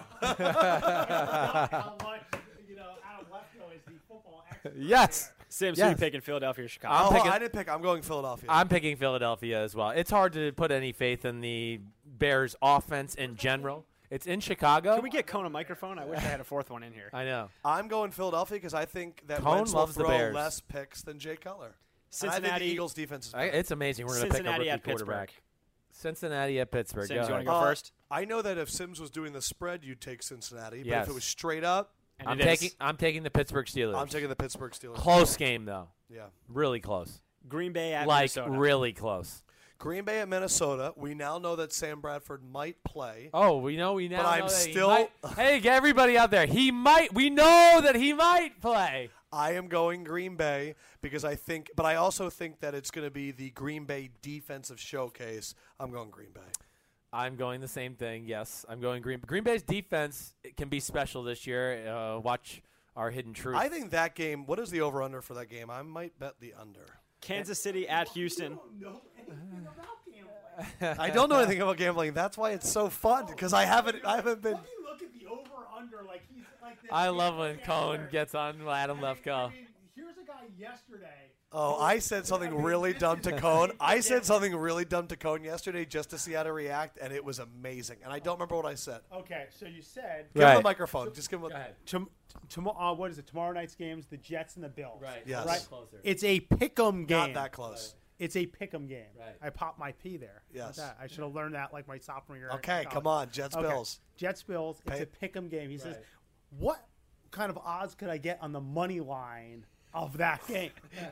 [SPEAKER 5] How much, you know, Adam Lefko is the football expert.
[SPEAKER 2] Yes.
[SPEAKER 3] Sims, who are you
[SPEAKER 2] Yes.
[SPEAKER 3] picking, Philadelphia or Chicago?
[SPEAKER 2] I'm
[SPEAKER 1] oh,
[SPEAKER 2] picking-
[SPEAKER 1] I didn't pick. I'm going Philadelphia.
[SPEAKER 2] I'm picking Philadelphia as well. It's hard to put any faith in the Bears' offense in general. It's in Chicago.
[SPEAKER 3] Can we get Cone a microphone? I wish I had a fourth one in here.
[SPEAKER 2] I know.
[SPEAKER 1] I'm going Philadelphia because I think that
[SPEAKER 2] Cohen
[SPEAKER 1] Wentz will
[SPEAKER 2] loves the
[SPEAKER 1] throw
[SPEAKER 2] Bears.
[SPEAKER 1] less picks than Jay Cutler. And I think
[SPEAKER 3] Cincinnati-
[SPEAKER 1] the Eagles' defense is
[SPEAKER 2] I,
[SPEAKER 1] better.
[SPEAKER 2] it's amazing. We're going to pick a
[SPEAKER 3] Cincinnati
[SPEAKER 2] rookie
[SPEAKER 3] at Pittsburgh.
[SPEAKER 2] quarterback. Cincinnati at Pittsburgh.
[SPEAKER 3] Sims,
[SPEAKER 2] Go
[SPEAKER 3] you
[SPEAKER 2] ahead.
[SPEAKER 3] wanna go
[SPEAKER 1] Uh,
[SPEAKER 3] first?
[SPEAKER 1] I know that if Sims was doing the spread, you'd take Cincinnati. But
[SPEAKER 2] Yes.
[SPEAKER 1] if it was straight up,
[SPEAKER 3] And
[SPEAKER 2] I'm
[SPEAKER 3] it is.
[SPEAKER 2] taking. I'm taking the Pittsburgh Steelers.
[SPEAKER 1] I'm taking the Pittsburgh Steelers.
[SPEAKER 2] Close game though.
[SPEAKER 1] Yeah.
[SPEAKER 2] Really close.
[SPEAKER 3] Green Bay at
[SPEAKER 2] Like
[SPEAKER 3] Minnesota.
[SPEAKER 2] really close.
[SPEAKER 1] Green Bay at Minnesota. We now know that Sam Bradford might play.
[SPEAKER 2] Oh, we know. We now.
[SPEAKER 1] But I'm
[SPEAKER 2] know that he
[SPEAKER 1] still-
[SPEAKER 2] might- hey, get everybody out there. He might. We know that he might play.
[SPEAKER 1] I am going Green Bay because I think, but I also think that it's going to be the Green Bay defensive showcase. I'm going Green Bay.
[SPEAKER 2] I'm going the same thing. Yes, I'm going Green. Green Bay's defense can be special this year. Uh, watch our hidden truth.
[SPEAKER 1] I think that game, what is the over-under for that game? I might bet the under.
[SPEAKER 3] Kansas City at Houston.
[SPEAKER 5] I don't know anything about gambling.
[SPEAKER 1] I don't know anything about gambling. That's why it's so fun because I haven't, I haven't been.
[SPEAKER 5] Why do you look at the over-under like he's like this?
[SPEAKER 2] I love when
[SPEAKER 5] Yeah,
[SPEAKER 2] Cohen
[SPEAKER 5] sure.
[SPEAKER 2] gets on Adam
[SPEAKER 5] I mean,
[SPEAKER 2] Lefko.
[SPEAKER 5] I mean, here's a guy yesterday.
[SPEAKER 1] Oh, I said something really dumb to Cone. I said something really dumb to Cone yesterday just to see how to react, and it was amazing. And I don't remember what I said.
[SPEAKER 5] Okay, so you said
[SPEAKER 1] Give him
[SPEAKER 2] Right.
[SPEAKER 1] the microphone. Just give him.
[SPEAKER 2] Go
[SPEAKER 1] A,
[SPEAKER 2] ahead.
[SPEAKER 5] tom- tom- uh, what is it? Tomorrow night's games, the Jets and the Bills.
[SPEAKER 2] Right.
[SPEAKER 1] Yes.
[SPEAKER 5] Right.
[SPEAKER 2] Closer.
[SPEAKER 5] It's a pick'em game.
[SPEAKER 1] not that close.
[SPEAKER 5] It's a pick'em game.
[SPEAKER 2] Right.
[SPEAKER 5] I popped my P there. How about
[SPEAKER 1] Yes.
[SPEAKER 5] that? I should have learned that like my sophomore year. at
[SPEAKER 1] Okay,
[SPEAKER 5] college.
[SPEAKER 1] come on, Jets
[SPEAKER 5] Okay.
[SPEAKER 1] Bills.
[SPEAKER 5] Jets Bills. It's
[SPEAKER 1] Pay-
[SPEAKER 5] a pick'em game. He says,
[SPEAKER 2] Right.
[SPEAKER 5] "What kind of odds could I get on the money line of that game?"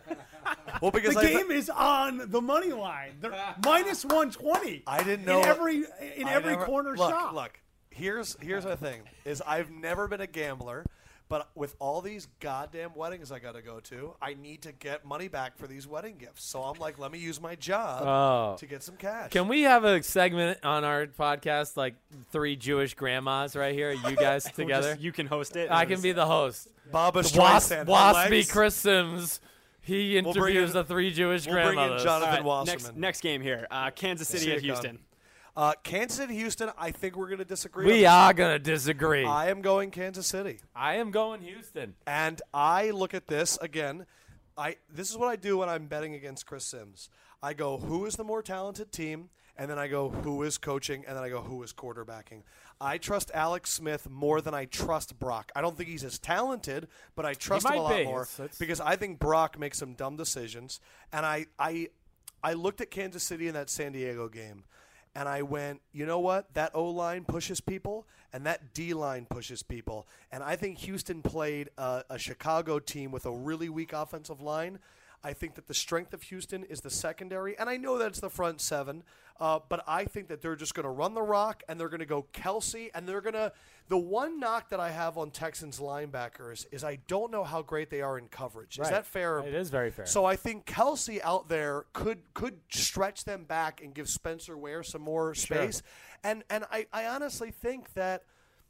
[SPEAKER 1] Well, because
[SPEAKER 5] the
[SPEAKER 1] I,
[SPEAKER 5] game is on the money line. They're minus one twenty.
[SPEAKER 1] I didn't know
[SPEAKER 5] in every in
[SPEAKER 1] I
[SPEAKER 5] every
[SPEAKER 1] never-
[SPEAKER 5] corner
[SPEAKER 1] look,
[SPEAKER 5] shop.
[SPEAKER 1] Look, here's here's the thing: is I've never been a gambler, but with all these goddamn weddings I got to go to, I need to get money back for these wedding gifts. So I'm like, let me use my job
[SPEAKER 2] Oh.
[SPEAKER 1] to get some cash.
[SPEAKER 2] Can we have a segment on our podcast, like three Jewish grandmas right here, you guys
[SPEAKER 3] We'll
[SPEAKER 2] together?
[SPEAKER 3] just- you can host it.
[SPEAKER 2] I can be the host.
[SPEAKER 1] Baba
[SPEAKER 2] Wasp,
[SPEAKER 1] Streisand,
[SPEAKER 2] Waspy
[SPEAKER 1] legs.
[SPEAKER 2] Chris Sims. He
[SPEAKER 1] We'll bring
[SPEAKER 2] interviews
[SPEAKER 1] in-
[SPEAKER 2] the three Jewish
[SPEAKER 1] we'll bring in
[SPEAKER 2] grandmothers.
[SPEAKER 1] Jonathan
[SPEAKER 3] All right,
[SPEAKER 1] Wasserman.
[SPEAKER 3] next, next game here. Uh, Kansas City
[SPEAKER 1] See
[SPEAKER 3] at
[SPEAKER 1] you, Con.
[SPEAKER 3] Houston.
[SPEAKER 1] Uh, Kansas City, Houston. I think we're going to disagree.
[SPEAKER 2] we
[SPEAKER 1] on
[SPEAKER 2] are going to disagree.
[SPEAKER 1] this. I am going Kansas City.
[SPEAKER 2] I am going Houston.
[SPEAKER 1] And I look at this again. I this is what I do when I'm betting against Chris Sims. I go, who is the more talented team? And then I go, who is coaching? And then I go, who is quarterbacking? I trust Alex Smith more than I trust Brock. I don't think he's as talented, but I trust him
[SPEAKER 2] might
[SPEAKER 1] a lot
[SPEAKER 2] be.
[SPEAKER 1] more
[SPEAKER 2] It's- it's-
[SPEAKER 1] because I think Brock makes some dumb decisions. And I, I, I looked at Kansas City in that San Diego game, and I went, you know what? That O-line pushes people, and that D-line pushes people. And I think Houston played a, a Chicago team with a really weak offensive line. I think that the strength of Houston is the secondary, and I know that it's the front seven, uh, but I think that they're just going to run the rock, and they're going to go Kelsey, and they're going to – the one knock that I have on Texans linebackers is I don't know how great they are in coverage. Is
[SPEAKER 2] Right.
[SPEAKER 1] that fair?
[SPEAKER 2] It is very fair.
[SPEAKER 1] So I think Kelsey out there could could stretch them back and give Spencer Ware some more space. And and I, I honestly think that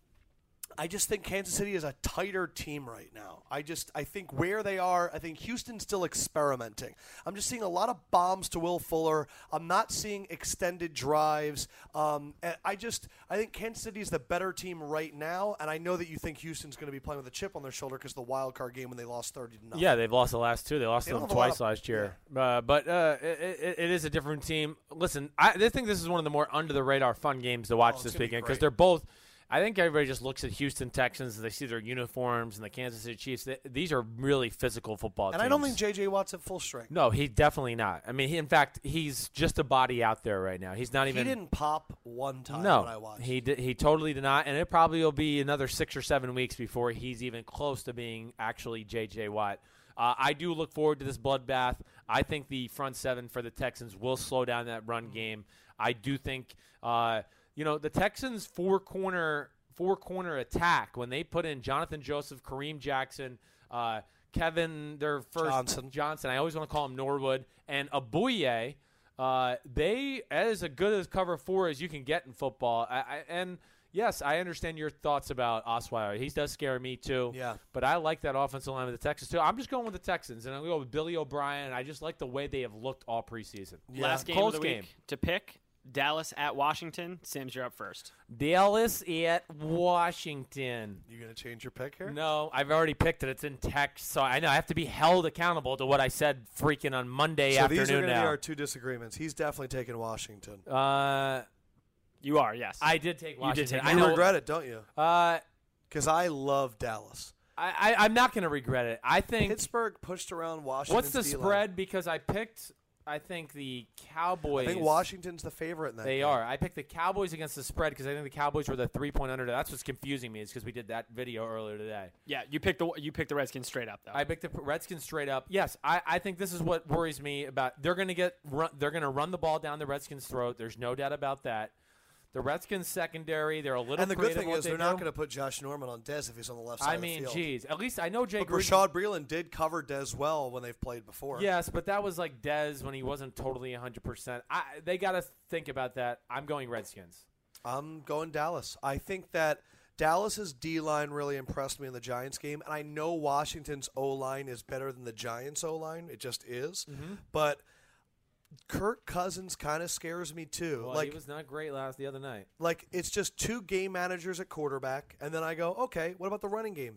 [SPEAKER 1] I just think Kansas City is a tighter team right now. I just I think where they are, I think Houston's still experimenting. I'm just seeing a lot of bombs to Will Fuller. I'm not seeing extended drives. Um, and I just I think Kansas City is the better team right now. And I know that you think Houston's going to be playing with a chip on their shoulder because the wild card game when they lost thirty to nothing.
[SPEAKER 2] Yeah, they've lost the last two. They lost
[SPEAKER 1] They
[SPEAKER 2] them
[SPEAKER 1] don't have a lot
[SPEAKER 2] twice
[SPEAKER 1] of-
[SPEAKER 2] last year. Uh, but uh, it, it, it is a different team. Listen, I, I think this is one of the more under-the-radar fun games to watch
[SPEAKER 1] Oh, it's
[SPEAKER 2] this
[SPEAKER 1] gonna be
[SPEAKER 2] weekend because
[SPEAKER 1] great.
[SPEAKER 2] they're both – I think everybody just looks at Houston Texans and they see their uniforms and the Kansas City Chiefs. They, these are really physical football
[SPEAKER 1] And
[SPEAKER 2] teams.
[SPEAKER 1] I don't think J J Watt's at full strength.
[SPEAKER 2] No, he definitely not. I mean, he, in fact, he's just a body out there right now. He's not even –
[SPEAKER 1] He didn't pop one time
[SPEAKER 2] No,
[SPEAKER 1] when I watched.
[SPEAKER 2] he did, he totally did not, and it probably will be another six or seven weeks before he's even close to being actually J J Watt. Uh, I do look forward to this bloodbath. I think the front seven for the Texans will slow down that run game. I do think, uh, you know, the Texans four corner four corner attack when they put in Jonathan Joseph, Kareem Jackson, uh, Kevin, their first
[SPEAKER 1] Johnson.
[SPEAKER 2] Johnson. I always want to call him Norwood and Abuye. Uh, they as a good as cover four as you can get in football. I, I, and yes, I understand your thoughts about Osweiler. He does scare me too.
[SPEAKER 1] Yeah.
[SPEAKER 2] But I like that offensive line with the Texans too. I'm just going with the Texans, and I'm going to go with Billy O'Brien. I just like the way they have looked all preseason.
[SPEAKER 1] Yeah.
[SPEAKER 3] Last game
[SPEAKER 2] Close
[SPEAKER 3] of the
[SPEAKER 2] game.
[SPEAKER 3] week to pick. Dallas at Washington. Sims, you're up first.
[SPEAKER 2] Dallas at Washington.
[SPEAKER 1] You gonna change your pick here?
[SPEAKER 2] No, I've already picked it. It's in text, so I know I have to be held accountable to what I said freaking on Monday
[SPEAKER 1] So
[SPEAKER 2] afternoon
[SPEAKER 1] these are going to be
[SPEAKER 2] now.
[SPEAKER 1] our two disagreements. He's definitely taking Washington.
[SPEAKER 2] uh,
[SPEAKER 3] You are, yes.
[SPEAKER 2] I did take
[SPEAKER 3] You did
[SPEAKER 2] Washington.
[SPEAKER 3] take
[SPEAKER 2] I
[SPEAKER 1] You
[SPEAKER 2] know.
[SPEAKER 1] regret it, don't you?
[SPEAKER 2] Uh,
[SPEAKER 1] Because I love Dallas.
[SPEAKER 2] I, I, I'm not going to regret it. I think.
[SPEAKER 1] Pittsburgh pushed around Washington.
[SPEAKER 2] What's the spread? Because I picked. I think the Cowboys.
[SPEAKER 1] I think Washington's the favorite in that
[SPEAKER 2] They
[SPEAKER 1] game.
[SPEAKER 2] are. I picked the Cowboys against the spread because I think the Cowboys were the three point under. That's what's confusing me is because we did that video earlier today.
[SPEAKER 3] yeah, you picked the you picked the Redskins straight up though.
[SPEAKER 2] I picked the Redskins straight up. Yes, I, I think this is what worries me about. They're going to get run, they're going to run the ball down the Redskins' throat. There's no doubt about that. The Redskins secondary, they're a little.
[SPEAKER 1] And the good
[SPEAKER 2] creative
[SPEAKER 1] thing
[SPEAKER 2] in what
[SPEAKER 1] is
[SPEAKER 2] they
[SPEAKER 1] they're not
[SPEAKER 2] do.
[SPEAKER 1] going to put Josh Norman on Dez if he's on the left side
[SPEAKER 2] I mean,
[SPEAKER 1] of the field.
[SPEAKER 2] geez, at least I know Jay
[SPEAKER 1] But
[SPEAKER 2] Gruden.
[SPEAKER 1] Rashad Breeland did cover Dez well when they've played before.
[SPEAKER 2] Yes, but that was like Dez when he wasn't totally one hundred percent. I, they got to think about that. I'm going Redskins.
[SPEAKER 1] I'm going Dallas. I think that Dallas's D-line really impressed me in the Giants game, and I know Washington's O-line is better than the Giants' O-line. It just is.
[SPEAKER 2] Mm-hmm.
[SPEAKER 1] But Kirk Cousins kind of scares me too.
[SPEAKER 2] Well,
[SPEAKER 1] like,
[SPEAKER 2] he was not great last the other night.
[SPEAKER 1] like it's just two game managers at quarterback, and then I go, okay, what about the running games?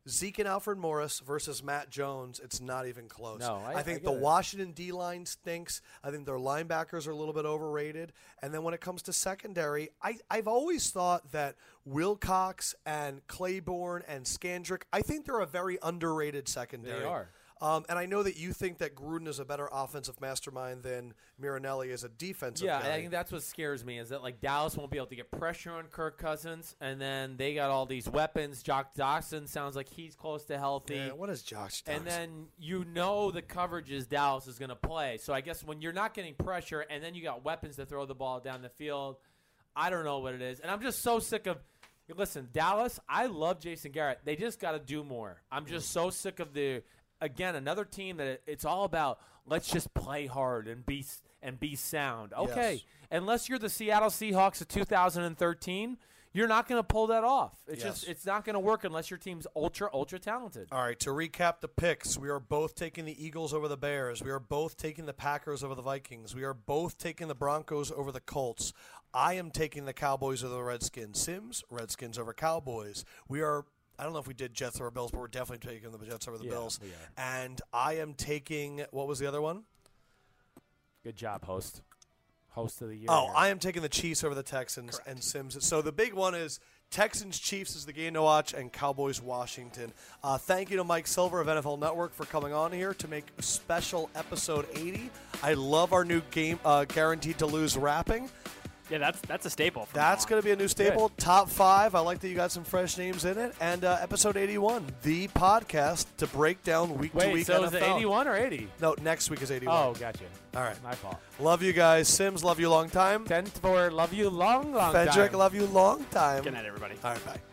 [SPEAKER 1] Zeke and Alfred Morris versus Matt Jones, it's not even close.
[SPEAKER 2] No, I- I
[SPEAKER 1] think
[SPEAKER 2] get
[SPEAKER 1] the
[SPEAKER 2] it.
[SPEAKER 1] Washington D-line stinks. I think their linebackers are a little bit overrated. And then when it comes to secondary, I, I've always thought that Wilcox and Claiborne and Skandrick, I think they're a very underrated secondary.
[SPEAKER 2] They are.
[SPEAKER 1] Um, and I know that you think that Gruden is a better offensive mastermind than Marinelli is a defensive
[SPEAKER 2] Yeah,
[SPEAKER 1] guy.
[SPEAKER 2] I think that's what scares me is that like Dallas won't be able to get pressure on Kirk Cousins, and then they got all these weapons. Jock Dawson sounds like he's close to healthy.
[SPEAKER 1] Yeah, what is Josh
[SPEAKER 2] And then you know the coverages Dallas is going to play. So I guess when you're not getting pressure and then you got weapons to throw the ball down the field, I don't know what it is. And I'm just so sick of – listen, Dallas, I love Jason Garrett. They just got to do more. I'm just so sick of the – again, another team that it, it's all about let's just play hard and be and be sound. Okay,
[SPEAKER 1] Yes.
[SPEAKER 2] unless you're the Seattle Seahawks of two thousand thirteen, you're not going to pull that off. It's
[SPEAKER 1] Yes.
[SPEAKER 2] just it's not going to work unless your team's ultra ultra talented.
[SPEAKER 1] All right, to recap the picks, we are both taking the Eagles over the Bears. We are both taking the Packers over the Vikings. We are both taking the Broncos over the Colts. I am taking the Cowboys over the Redskins. Sims, Redskins over Cowboys. We are I don't know if we did Jets over Bills, but we're definitely taking the Jets over the
[SPEAKER 2] Yeah,
[SPEAKER 1] Bills.
[SPEAKER 2] we are.
[SPEAKER 1] And I am taking, what was the other one?
[SPEAKER 2] Good job, host. Host of the year.
[SPEAKER 1] Oh,
[SPEAKER 2] here.
[SPEAKER 1] I am taking the Chiefs over the Texans and Sims. So the big one is Texans Chiefs is the game to watch, and Cowboys Washington. Uh, thank you to Mike Silver of N F L Network for coming on here to make a special episode eighty. I love our new game, uh, Guaranteed to Lose wrapping.
[SPEAKER 3] Yeah, that's that's a staple. from
[SPEAKER 1] That's
[SPEAKER 3] now on.
[SPEAKER 1] going to be a new staple. Top five. I like that you got some fresh names in it. And uh, episode eighty-one, the podcast to break down week to
[SPEAKER 2] Wait,
[SPEAKER 1] week
[SPEAKER 2] so
[SPEAKER 1] N F L.
[SPEAKER 2] is it eighty-one or eighty?
[SPEAKER 1] No, next week is eighty-one.
[SPEAKER 2] Oh, gotcha.
[SPEAKER 1] All right.
[SPEAKER 2] My fault.
[SPEAKER 1] Love you guys. Sims, love you long time.
[SPEAKER 2] ten for love you long, long
[SPEAKER 1] Fedrick,
[SPEAKER 2] time.
[SPEAKER 1] love you long time.
[SPEAKER 3] Good night, everybody.
[SPEAKER 1] All right, bye.